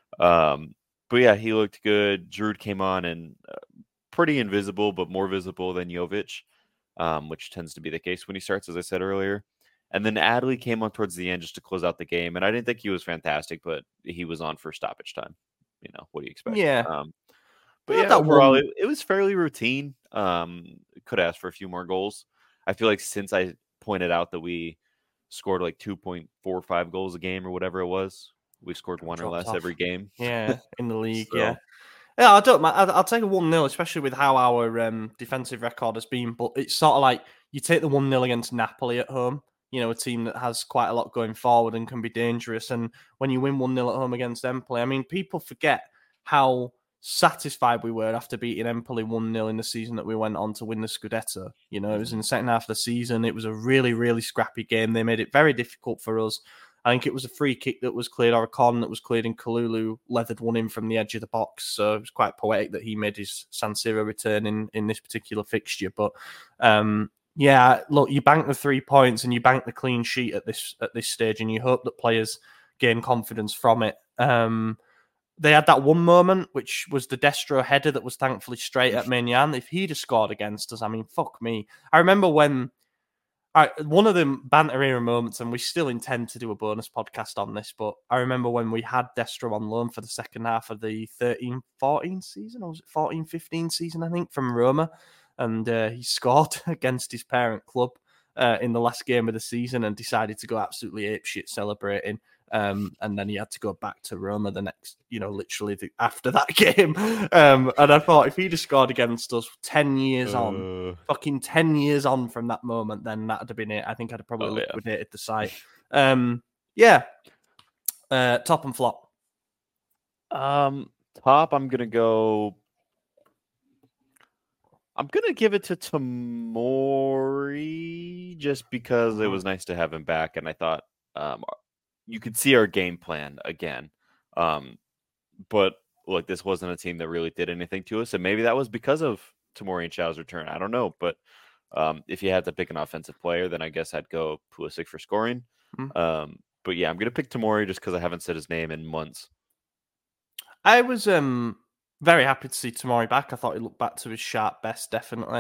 But yeah, he looked good. Giroud came on and pretty invisible, but more visible than Jovic, which tends to be the case when he starts, as I said earlier. And then Adley came on towards the end just to close out the game. And I didn't think he was fantastic, but he was on for stoppage time. What do you expect? Yeah. But yeah, overall, it was fairly routine. Could ask for a few more goals. I feel like since I pointed out that we scored like 2.45 goals a game or whatever it was, we scored one or less every game. Yeah, in the league, so. Yeah, I don't mind. I'll take a 1-0, especially with how our defensive record has been. But it's sort of like you take the 1-0 against Napoli at home, a team that has quite a lot going forward and can be dangerous. And when you win 1-0 at home against Empoli, I mean, people forget how satisfied we were after beating Empoli 1-0 in the season that we went on to win the Scudetto. It was in the second half of the season. It was a really, really scrappy game. They made it very difficult for us. I think it was a free kick that was cleared or a corner that was cleared, and Kalulu leathered one in from the edge of the box. So it was quite poetic that he made his San Siro return in this particular fixture. But look, you bank the 3 points and you bank the clean sheet at this stage, and you hope that players gain confidence from it. They had that one moment, which was the Destro header that was thankfully straight at Maignan. If he'd have scored against us, I mean, fuck me. I remember when... one of the banter era moments, and we still intend to do a bonus podcast on this, but I remember when we had Destro on loan for the second half of the 13-14 season, or was it 14-15 season, I think, from Roma, and he scored against his parent club in the last game of the season and decided to go absolutely apeshit celebrating. And then he had to go back to Roma the next, literally after that game. And I thought if he'd have scored against us 10 years on, fucking 10 years on from that moment, then that'd have been it. I think I'd have probably liquidated the site. Top and flop. Top, I'm going to give it to Tomori just because it was nice to have him back. And I thought, you could see our game plan again. But look, this wasn't a team that really did anything to us. And maybe that was because of Tomori and Chow's return. I don't know. But if you had to pick an offensive player, then I guess I'd go Pulisic for scoring. But yeah, I'm going to pick Tomori just because I haven't said his name in months. I was very happy to see Tomori back. I thought he looked back to his sharp best, definitely.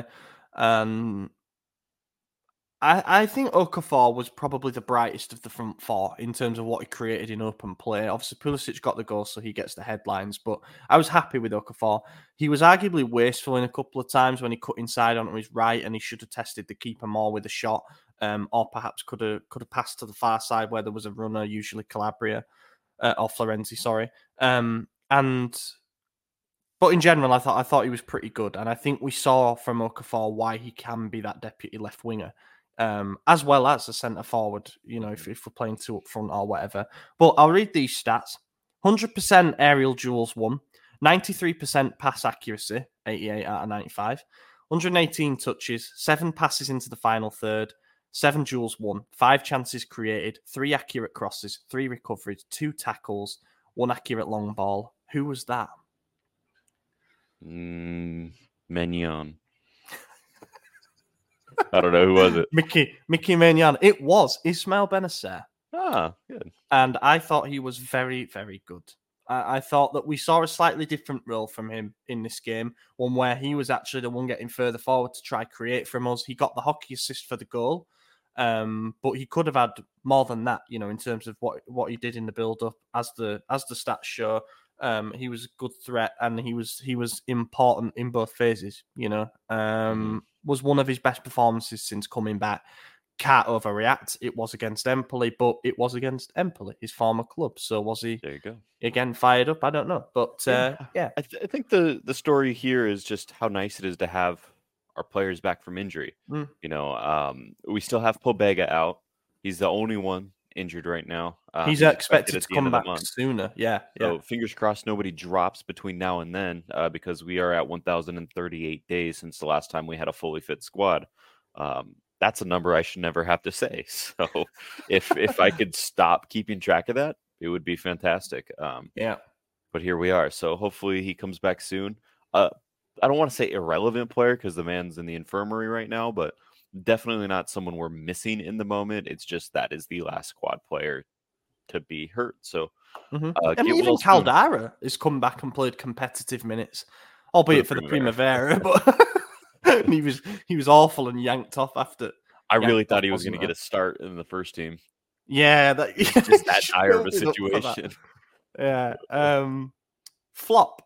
I think Okafor was probably the brightest of the front four in terms of what he created in open play. Obviously, Pulisic got the goal, so he gets the headlines, but I was happy with Okafor. He was arguably wasteful in a couple of times when he cut inside onto his right, and he should have tested the keeper more with a shot, or perhaps could have passed to the far side where there was a runner, usually Calabria, or Florenzi, sorry. And But in general, I thought he was pretty good, and I think we saw from Okafor why he can be that deputy left winger, as well as a centre forward. You know, if we're playing two up front or whatever. But I'll read these stats: 100% aerial duels won, 93% pass accuracy, 88 out of 95, 118 touches, 7 passes into the final third, 7 duels won, 5 chances created, 3 accurate crosses, 3 recoveries, 2 tackles, 1 accurate long ball. Who was that? Mignon. I don't know, who was it. Mickey Mignon. It was Ismail Benacer. Good. And I thought he was very, very good. I thought that we saw a slightly different role from him in this game, one where he was actually the one getting further forward to try create from us. He got the hockey assist for the goal, but he could have had more than that, you know, in terms of what he did in the build-up. As the stats show, he was a good threat, and he was important in both phases. You know, was one of his best performances since coming back. Can't overreact. It was against Empoli, but it was against Empoli, his former club. So was he? There you go. Again, fired up. I don't know, but yeah. I think the story here is just how nice it is to have our players back from injury. You know, we still have Pobega out. He's the only one injured right now. He's expected to come back sooner. Yeah. So fingers crossed nobody drops between now and then, because we are at 1,038 days since the last time we had a fully fit squad. That's a number I should never have to say. So if I could stop keeping track of that, it would be fantastic. But here we are. So hopefully he comes back soon. I don't want to say irrelevant player because the man's in the infirmary right now, but definitely not someone we're missing in the moment. It's just that is the last squad player to be hurt. So I mean, even Caldara has come back and played competitive minutes, albeit for the Primavera, but he was awful and yanked off after. I really thought he was going to get a start in the first team. Yeah, it's just that dire of a situation. Yeah. Flop.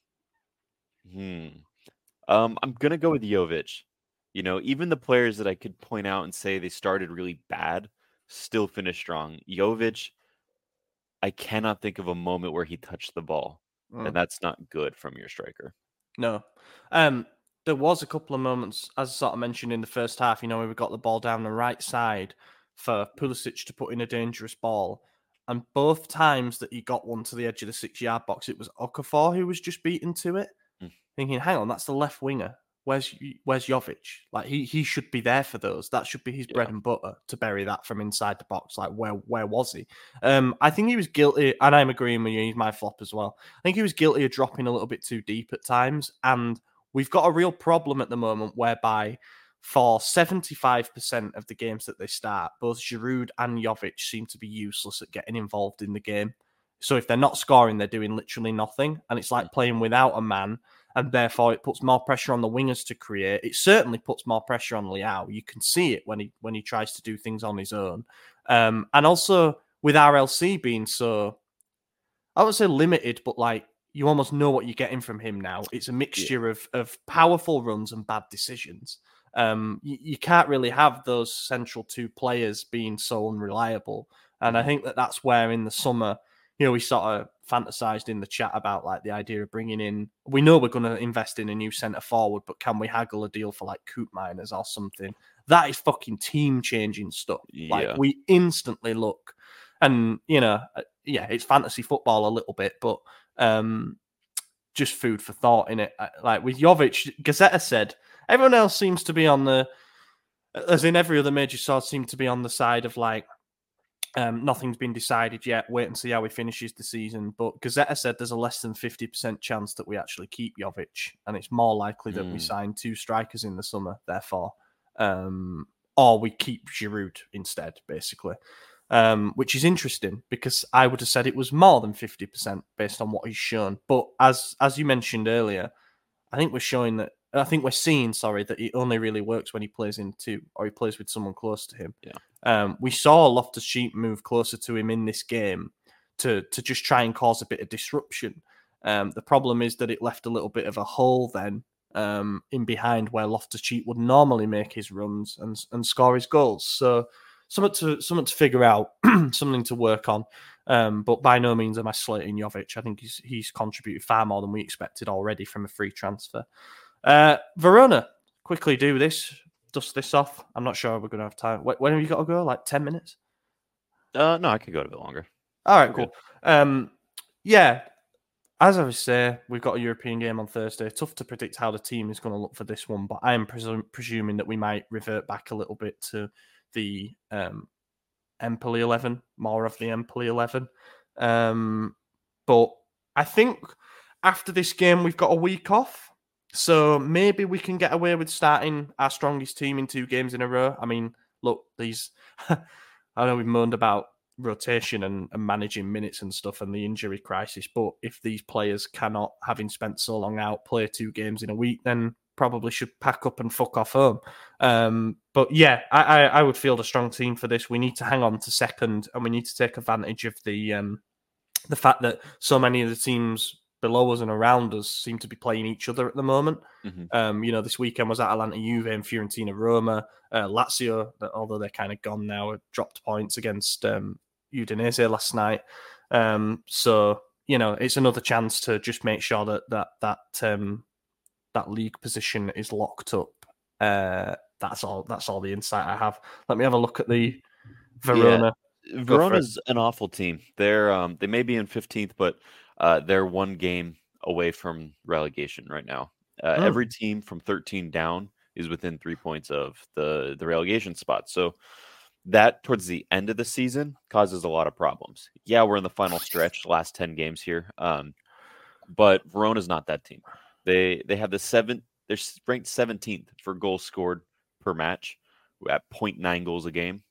I'm gonna go with Jovic. You know, even the players that I could point out and say they started really bad still finished strong. Jovic, I cannot think of a moment where he touched the ball, and that's not good from your striker. No. There was a couple of moments, as I sort of mentioned in the first half, you know, where we got the ball down the right side for Pulisic to put in a dangerous ball. And both times that he got one to the edge of the 6-yard box, it was Okafor who was just beaten to it. Thinking, hang on, that's the left winger. Where's Jovic? Like, he should be there for those. That should be his bread and butter, to bury that from inside the box. Like, where was he? I think he was guilty, and I'm agreeing with you, he's my flop as well. I think he was guilty of dropping a little bit too deep at times, and we've got a real problem at the moment whereby for 75% of the games that they start, both Giroud and Jovic seem to be useless at getting involved in the game. So if they're not scoring, they're doing literally nothing. And it's like playing without a man. And therefore, it puts more pressure on the wingers to create. It certainly puts more pressure on Leao. You can see it when he tries to do things on his own. And also with RLC being so, I would say limited, but like, you almost know what you're getting from him now. It's a mixture of powerful runs and bad decisions. You can't really have those central two players being so unreliable. And I think that's where in the summer, you know, we sort of fantasized in the chat about like the idea of bringing in, we know we're going to invest in a new centre forward, but can we haggle a deal for like Koopmeiners or something? That is fucking team changing stuff. Like we instantly look, and you know, it's fantasy football a little bit, but just food for thought in it. Like with Jovic, Gazzetta said, everyone else seems to be on the, as in every other major source, seem to be on the side of like, nothing's been decided yet. Wait and see how he finishes the season. But Gazzetta said there's a less than 50% chance that we actually keep Jovic, and it's more likely that we sign 2 strikers in the summer, therefore. Or we keep Giroud instead, basically. Which is interesting because I would have said it was more than 50% based on what he's shown. But as you mentioned earlier, I think we're seeing that it only really works when he plays in 2 or he plays with someone close to him. We saw Loftus-Cheek move closer to him in this game to just try and cause a bit of disruption. The problem is that it left a little bit of a hole then in behind where Loftus-Cheek would normally make his runs and score his goals. So something to figure out, something to work on. But by no means am I slating Jovic. I think he's contributed far more than we expected already from a free transfer. Verona, quickly dust this off. I'm not sure we're going to have time. When have you got to go? Like 10 minutes? No, I could go a bit longer. All right, cool. Yeah, as I say, we've got a European game on Thursday. Tough to predict how the team is going to look for this one, but I am presuming that we might revert back a little bit to the Empoli 11, more of the Empoli 11. But I think after this game, we've got a week off. So maybe we can get away with starting our strongest team in 2 games in a row. I mean, look, these... I know we've moaned about rotation and managing minutes and stuff and the injury crisis, but if these players cannot, having spent so long out, play 2 games in a week, then probably should pack up and fuck off home. But yeah, I would field a strong team for this. We need to hang on to second, and we need to take advantage of the fact that so many of the teams below us and around us seem to be playing each other at the moment. Mm-hmm. This weekend was Atalanta, Juve, and Fiorentina, Roma. Lazio, although they're kind of gone now, dropped points against Udinese last night. So it's another chance to just make sure that league position is locked up. That's all the insight I have. Let me have a look at the Verona. Yeah. Verona's an awful team. They may be in 15th, but they're 1 game away from relegation right now. Every team from 13 down is within 3 points of the relegation spot. So that towards the end of the season causes a lot of problems. Yeah, we're in the final stretch, last 10 games here. But Verona's not that team. They have they're ranked 17th for goals scored per match at 0.9 goals a game.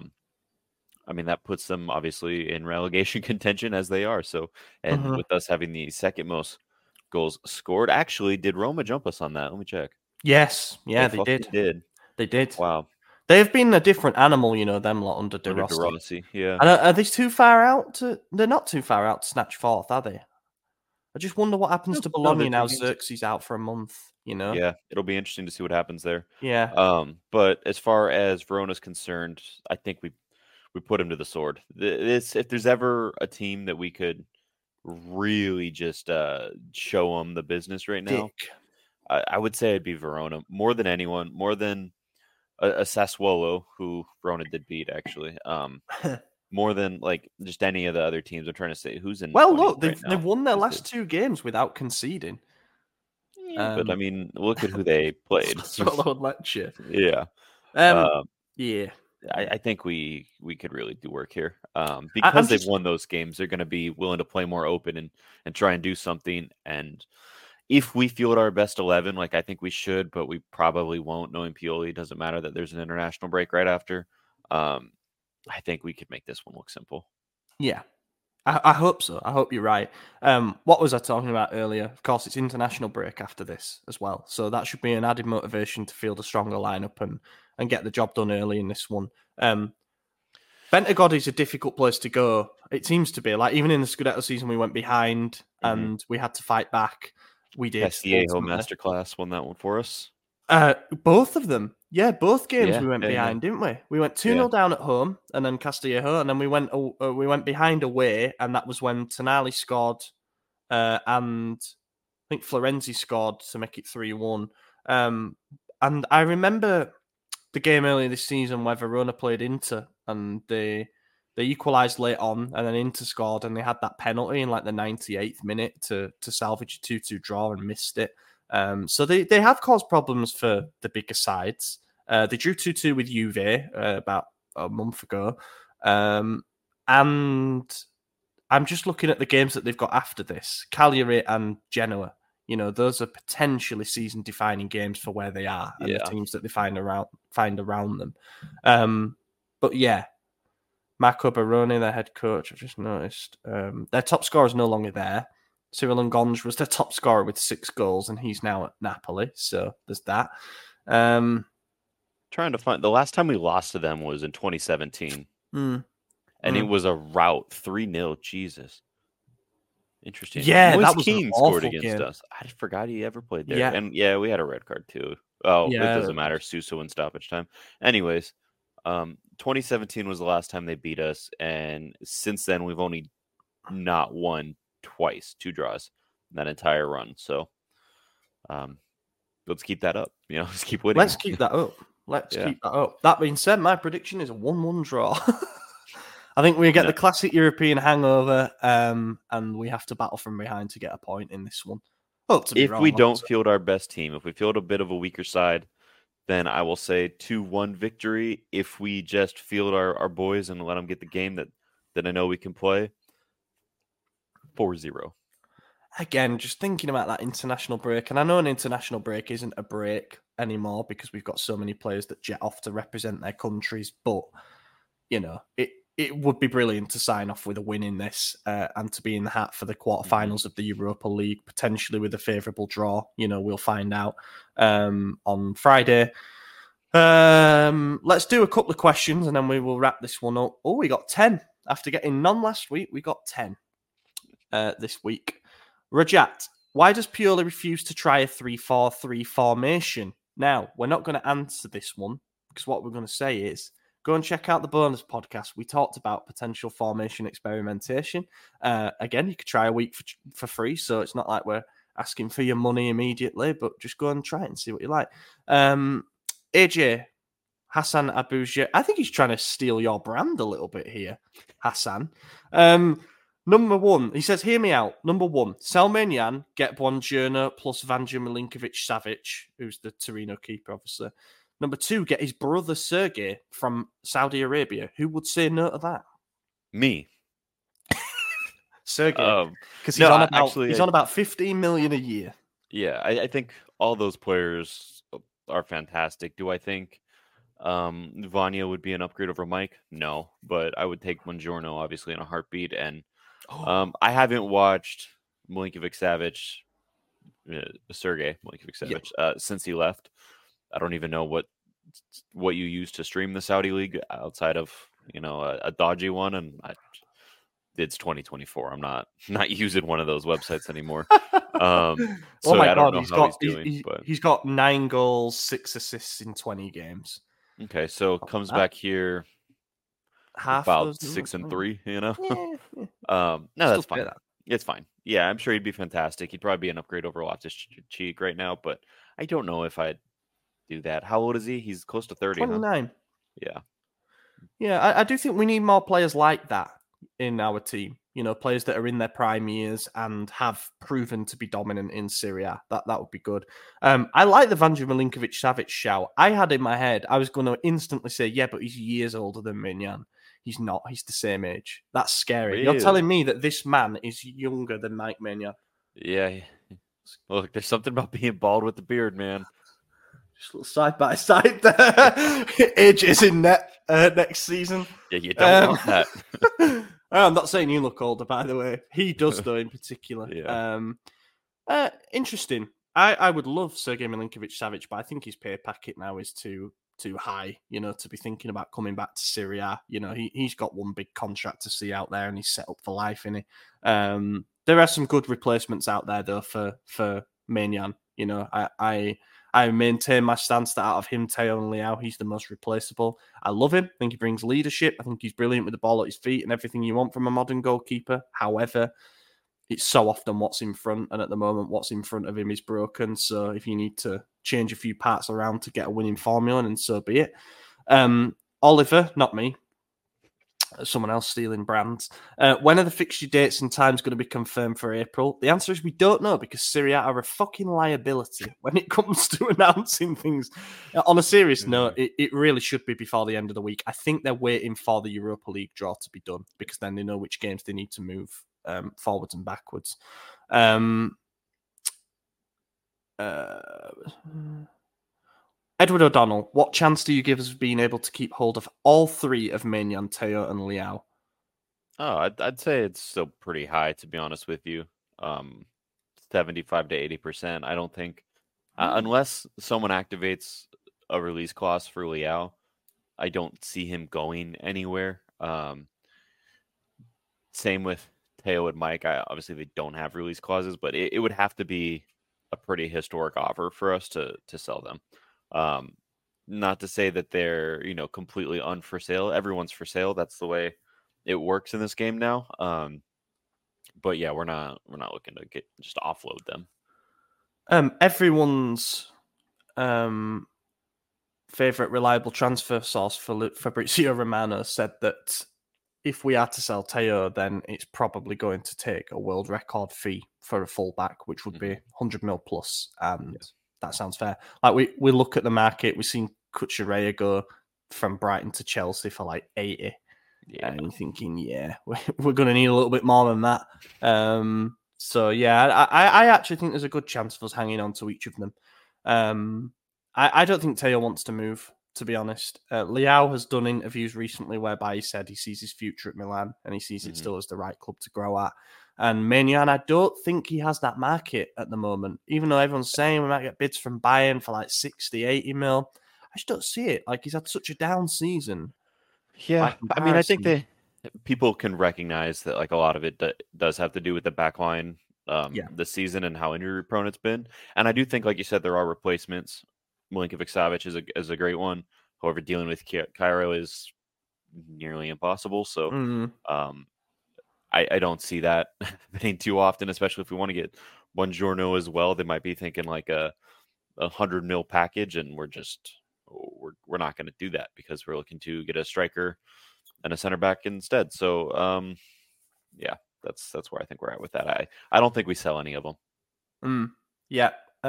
That puts them obviously in relegation contention as they are. So, and with us having the second most goals scored, actually, did Roma jump us on that? Let me check. Yes, yeah, they did. They did. Wow. They've been a different animal, them lot under De Rossi. Yeah. And are they too far out they're not too far out to snatch 4th, are they? I just wonder what happens to Bologna now Xerxes out for a month, Yeah, it'll be interesting to see what happens there. Yeah. But as far as Verona's concerned, I think we put him to the sword. If there's ever a team that we could really just show them the business right now, I would say it'd be Verona. More than anyone, more than a Sassuolo, who Verona did beat, actually. More than just any of the other teams. I'm trying to say who's in. Well, look, they've won their last 2 games without conceding. Yeah, but look at who they played. Sassuolo and Lecce. Yeah. Yeah. I think we could really do work here. Because they've won those games, they're going to be willing to play more open and try and do something. And if we field our best 11, I think we should, but we probably won't, knowing Pioli. It doesn't matter that there's an international break right after. I think we could make this one look simple. Yeah. I hope so. I hope you're right. What was I talking about earlier? Of course, it's international break after this as well. So that should be an added motivation to field a stronger lineup and get the job done early in this one. Bentagod is a difficult place to go. It seems to be. Even in the Scudetto season, we went behind and we had to fight back. We did. Castillejo Masterclass won that one for us. Both of them. Yeah, both games we went behind, didn't we? We went 2-0 down at home, and then Castillejo, and then we went behind away, and that was when Tonali scored, and I think Florenzi scored to make it 3-1. And I remember the game earlier this season where Verona played Inter, and they equalised late on, and then Inter scored, and they had that penalty in the 98th minute to salvage a 2-2 draw and missed it. So they have caused problems for the bigger sides. They drew 2-2 with Juve about a month ago. And I'm just looking at the games that they've got after this. Cagliari and Genoa. Those are potentially season-defining games for where they are and the teams that they find around them. But yeah, Marco Baroni, their head coach, I've just noticed. Their top scorer is no longer there. Cyril Ngonge was their top scorer with 6 goals, and he's now at Napoli. So there's that. Trying to find the last time we lost to them was in 2017, and it was a rout 3-0. Jesus, interesting. Yeah, Moise that was Kean an scored awful against game. us. I forgot he ever played there. Yeah. And we had a red card too. Oh, Yeah. it doesn't matter. Suso in stoppage time. Anyways, 2017 was the last time they beat us, and since then we've only not won twice, 2 draws in that entire run. So let's keep that up. Let's keep winning. Let's keep that up. Keep that up. That being said, my prediction is a 1-1 draw. I think we get the classic European hangover, and we have to battle from behind to get a point in this one. If we don't field our best team, if we field a bit of a weaker side, then I will say 2-1 victory. If we just field our boys and let them get the game that I know we can play, 4-0. Again, just thinking about that international break, and I know an international break isn't a break anymore because we've got so many players that jet off to represent their countries, but, it would be brilliant to sign off with a win in this and to be in the hat for the quarterfinals of the Europa League, potentially with a favourable draw. We'll find out on Friday. Let's do a couple of questions and then we will wrap this one up. Oh, we got 10. After getting none last week, we got 10 this week. Rajat, why does Pioli refuse to try a 3-4-3 formation? Now, we're not going to answer this one because what we're going to say is, go and check out the bonus podcast. We talked about potential formation experimentation. Again, you could try a week for free, so it's not like we're asking for your money immediately, but just go and try it and see what you like. AJ, Hassan Abuja, I think he's trying to steal your brand a little bit here, Hassan. Number 1, he says, hear me out. Number 1, sell Maignan, get Buongiorno plus Vanja Milinkovic-Savic, who's the Torino keeper, obviously. Number 2, get his brother Sergey from Saudi Arabia. Who would say no to that? Me. Sergey. Because he's on about 15 million a year. Yeah, I think all those players are fantastic. Do I think Vanya would be an upgrade over Mike? No, but I would take Buongiorno obviously in a heartbeat. And I haven't watched Milinkovic-Savic, Sergey Milinkovic-Savic, since he left. I don't even know what you use to stream the Saudi League outside of a dodgy one, and it's 2024. I'm not using one of those websites anymore. Oh my God, he's got 9 goals, 6 assists in 20 games. Okay, so comes back here about 6 and 3. No, that's fine. It's fine. Yeah, I'm sure he'd be fantastic. He'd probably be an upgrade over Loftus-Cheek right now, but I don't know if I'd do that. How old is he? He's close to 30. 29. Huh? Yeah. I do think we need more players like that in our team. Players that are in their prime years and have proven to be dominant in Serie A. That would be good. I like the Vanja Milinkovic-Savic shout. I had in my head, I was going to instantly say, yeah, but he's years older than Maignan. He's not. He's the same age. That's scary. Really? You're telling me that this man is younger than Mike Maignan? Yeah. Look, there's something about being bald with the beard, man. Just a little side by side there. Age is in net next season. Yeah, you don't want that. I'm not saying you look older, by the way. He does, though, in particular. Yeah. Interesting. I would love Sergey Milinkovic-Savic, but I think his pay packet now is too high, to be thinking about coming back to Serie A. He's got one big contract to see out there, and he's set up for life, isn't he? There are some good replacements out there, though, for Maignan. I maintain my stance that out of him, Theo and Leao, he's the most replaceable. I love him. I think he brings leadership. I think he's brilliant with the ball at his feet and everything you want from a modern goalkeeper. However, it's so often what's in front, and at the moment, what's in front of him is broken. So if you need to change a few parts around to get a winning formula, and so be it. Oliver, not me. Someone else stealing brands. When are the fixture dates and times going to be confirmed for April? The answer is we don't know, because Serie A are a fucking liability when it comes to announcing things. On a serious note, it really should be before the end of the week. I think they're waiting for the Europa League draw to be done, because then they know which games they need to move forwards and backwards. Edward O'Donnell, what chance do you give us of being able to keep hold of all 3 of Maignan, Theo, and Leao? Oh, I'd say it's still pretty high, to be honest with you. 75 to 80%. I don't think, unless someone activates a release clause for Leao, I don't see him going anywhere. Same with Theo and Mike. Obviously, they don't have release clauses, but it would have to be a pretty historic offer for us to sell them. not to say that they're, completely for sale. Everyone's for sale. That's the way it works in this game now. But yeah, we're not looking to just offload them. Everyone's favorite reliable transfer source, Fabrizio Romano, said that if we are to sell Teo, then it's probably going to take a world record fee for a fullback, which would be 100 mil plus, and that sounds fair. Like we look at the market, we've seen Cucurella go from Brighton to Chelsea for like 80. Yeah. And you're thinking, we're going to need a little bit more than that. So yeah, I actually think there's a good chance of us hanging on to each of them. I don't think Teo wants to move, to be honest. Leao has done interviews recently whereby he said he sees his future at Milan and he sees it still as the right club to grow at. And Maignan, I don't think he has that market at the moment, even though everyone's saying we might get bids from Bayern for like 60, 80 mil. I just don't see it. Like, he's had such a down season. Yeah, I mean, I think people can recognize that like a lot of it does have to do with the back line this season and how injury prone it's been. And I do think, like you said, there are replacements. Milinkovic-Savic is a great one. However, dealing with Cairo is nearly impossible. So I don't see that happening too often, especially if we want to get Buongiorno as well. They might be thinking like a 100 mil package, and we're not going to do that because we're looking to get a striker and a center back instead. So yeah, that's where I think we're at with that. I don't think we sell any of them. Yeah.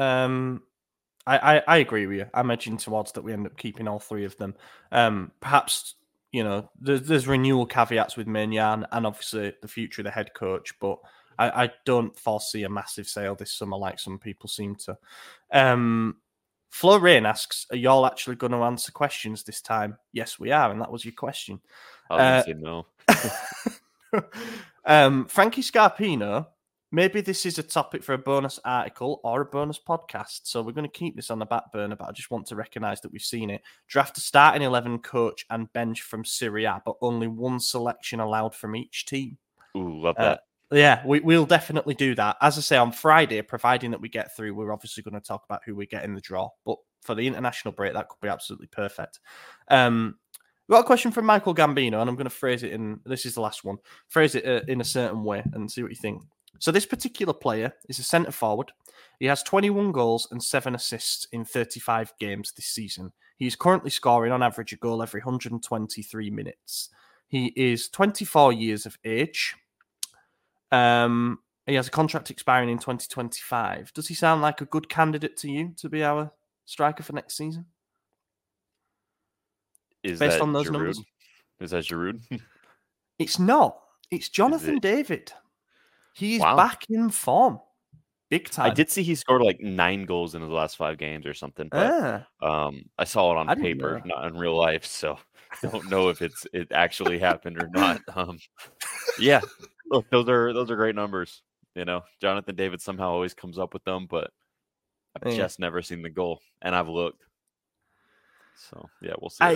I agree with you. I'm edging towards that we end up keeping all three of them. Perhaps, there's renewal caveats with Maignan and obviously the future of the head coach, but I don't foresee a massive sale this summer like some people seem to. Flo Rain asks, are y'all actually going to answer questions this time? Yes, we are, and that was your question. I was going to say no. Frankie Scarpino, maybe this is a topic for a bonus article or a bonus podcast, so we're going to keep this on the back burner, but I just want to recognise that we've seen it. Draft a starting 11 coach and bench from Serie A, but only one selection allowed from each team. Ooh, love that. Yeah, we'll definitely do that. As I say, on Friday, providing that we get through, we're obviously going to talk about who we get in the draw. But for the international break, that could be absolutely perfect. We've got a question from Michael Gambino, and I'm going to phrase it in, this is the last one, phrase it in a certain way and see what you think. So this particular player is a centre forward. He has 21 goals and 7 assists in 35 games this season. He's currently scoring on average a goal every 123 minutes. He is 24 years of age. He has a contract expiring in 2025. Does he sound like a good candidate to you to be our striker for next season? Based on those numbers? Is that Giroud? It's not. It's Jonathan David. He's back in form. Big time. I did see he scored like 9 goals in his last 5 games or something. But I saw it on paper, not in real life. So I don't know if it actually happened or not. Yeah. Look, those are great numbers. Jonathan David somehow always comes up with them, but I've just never seen the goal, and I've looked. So yeah, we'll see.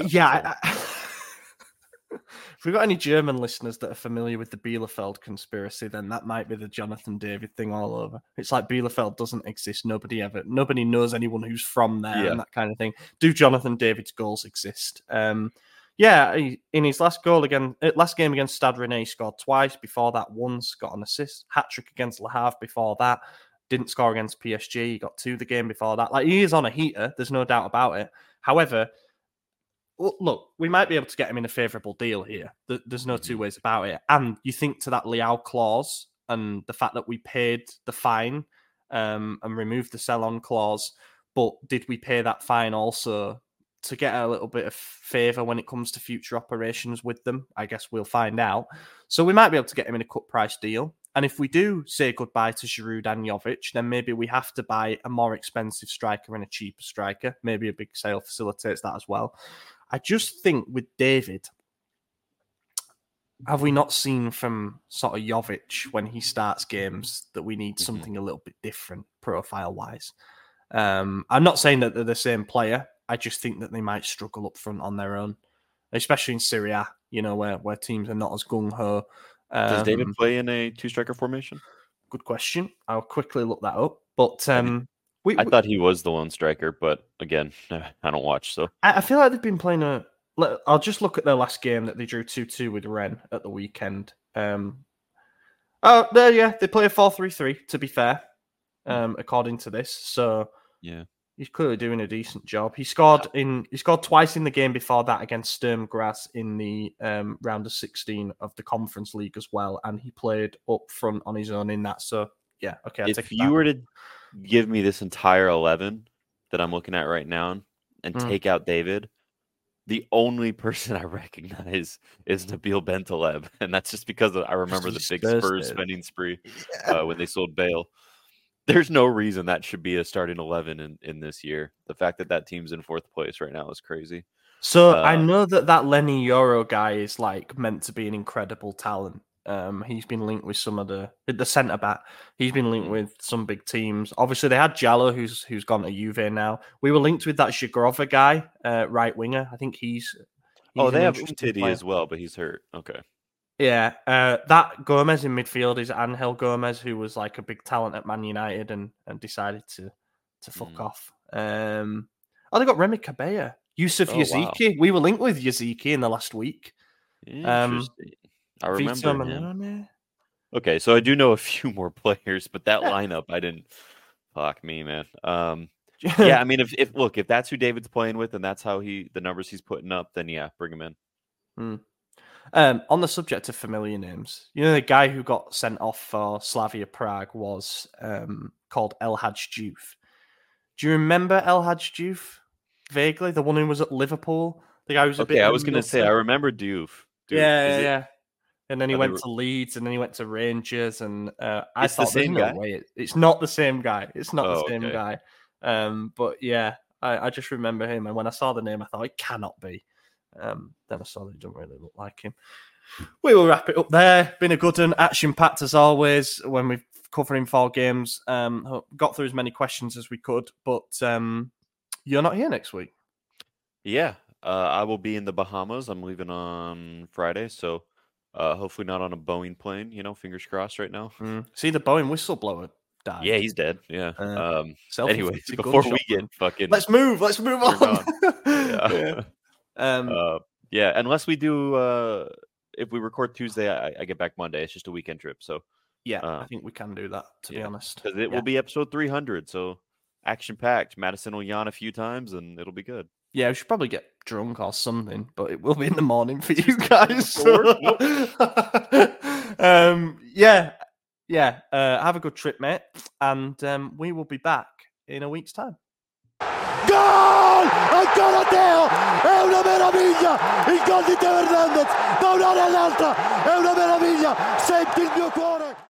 If we've got any German listeners that are familiar with the Bielefeld conspiracy, then that might be the Jonathan David thing all over. It's like Bielefeld doesn't exist. Nobody knows anyone who's from there and that kind of thing. Do Jonathan David's goals exist? In his last game against Stade Rennais, he scored twice. Before that, once, got an assist. Hat-trick against Le Havre before that. Didn't score against PSG. He got 2 the game before that. Like, he is on a heater. There's no doubt about it. However, look, we might be able to get him in a favourable deal here. There's no two ways about it. And you think to that Leao clause and the fact that we paid the fine and removed the sell-on clause, but did we pay that fine also to get a little bit of favour when it comes to future operations with them? I guess we'll find out. So we might be able to get him in a cut price deal. And if we do say goodbye to Giroud and Jovic, then maybe we have to buy a more expensive striker and a cheaper striker. Maybe a big sale facilitates that as well. I just think with David, have we not seen from sort of Jovic when he starts games that we need something a little bit different profile-wise? I'm not saying that they're the same player. I just think that they might struggle up front on their own, especially in Serie A, where teams are not as gung-ho. Does David play in a 2-striker formation? Good question. I'll quickly look that up. But I thought he was the lone striker, but again, I don't watch, so. I feel like they've been playing I'll just look at their last game that they drew 2-2 with Rennes at the weekend. They play a 4-3-3, to be fair, according to this. So yeah, he's clearly doing a decent job. He scored twice in the game before that against Sturm Graz in the round of 16 of the Conference League as well, and he played up front on his own in that. So yeah, okay. If you were to give me this entire 11 that I'm looking at right now and take out David, the only person I recognize is Nabil Bentaleb, and that's just because I remember the big Spurs spending spree when they sold Bale. There's no reason that should be a starting 11 in this year. The fact that team's in 4th place right now is crazy. So I know that Lenny Yoro guy is like meant to be an incredible talent. He's been linked with some of the centre back. He's been linked with some big teams. Obviously, they had Jallo, who's gone to Juve now. We were linked with that Zhigrova guy, right winger. I think he's they have Umtiti as well, but he's hurt. Okay. Yeah, that Gomez in midfield is Angel Gomez, who was like a big talent at Man United and decided to fuck off. They got Remy Cabella, Yusuf Yaziki. Wow. We were linked with Yaziki in the last week. Interesting. I remember him. Okay, so I do know a few more players, but that lineup I didn't. Fuck me, man. Yeah, I mean, if that's who David's playing with and that's how the numbers he's putting up, then yeah, bring him in. On the subject of familiar names, the guy who got sent off for Slavia Prague was called El Hadj Diouf. Do you remember El Hadj Diouf vaguely? The one who was at Liverpool? The guy who's I was going to say, I remember Diouf. Yeah. And then he went to Leeds, and then he went to Rangers, and I thought, the same guy? It's not the same guy. It's not the same guy. But yeah, I just remember him, and when I saw the name, I thought, it cannot be. Then I saw that he doesn't really look like him. We will wrap it up there. Been a good one, action-packed as always when we're covering 4 games. Got through as many questions as we could, but you're not here next week. Yeah, I will be in the Bahamas. I'm leaving on Friday, so hopefully not on a Boeing plane. Fingers crossed right now. See, the Boeing whistleblower died. Yeah, he's dead. Yeah. Anyway, before we get fucking... Let's move on. Yeah, unless we do... if we record Tuesday, I get back Monday. It's just a weekend trip, so... Yeah, I think we can do that, to be honest. Because it will be episode 300, so action-packed. Madison will yawn a few times, and it'll be good. Yeah, we should probably get drunk or something, but it will be in the morning for you guys. Have a good trip, mate, and we will be back in a week's time. Gol! Ancora Teo! È una meraviglia! Il gol di Teo Hernandez da un'area all'altra! È una meraviglia! Senti il mio cuore!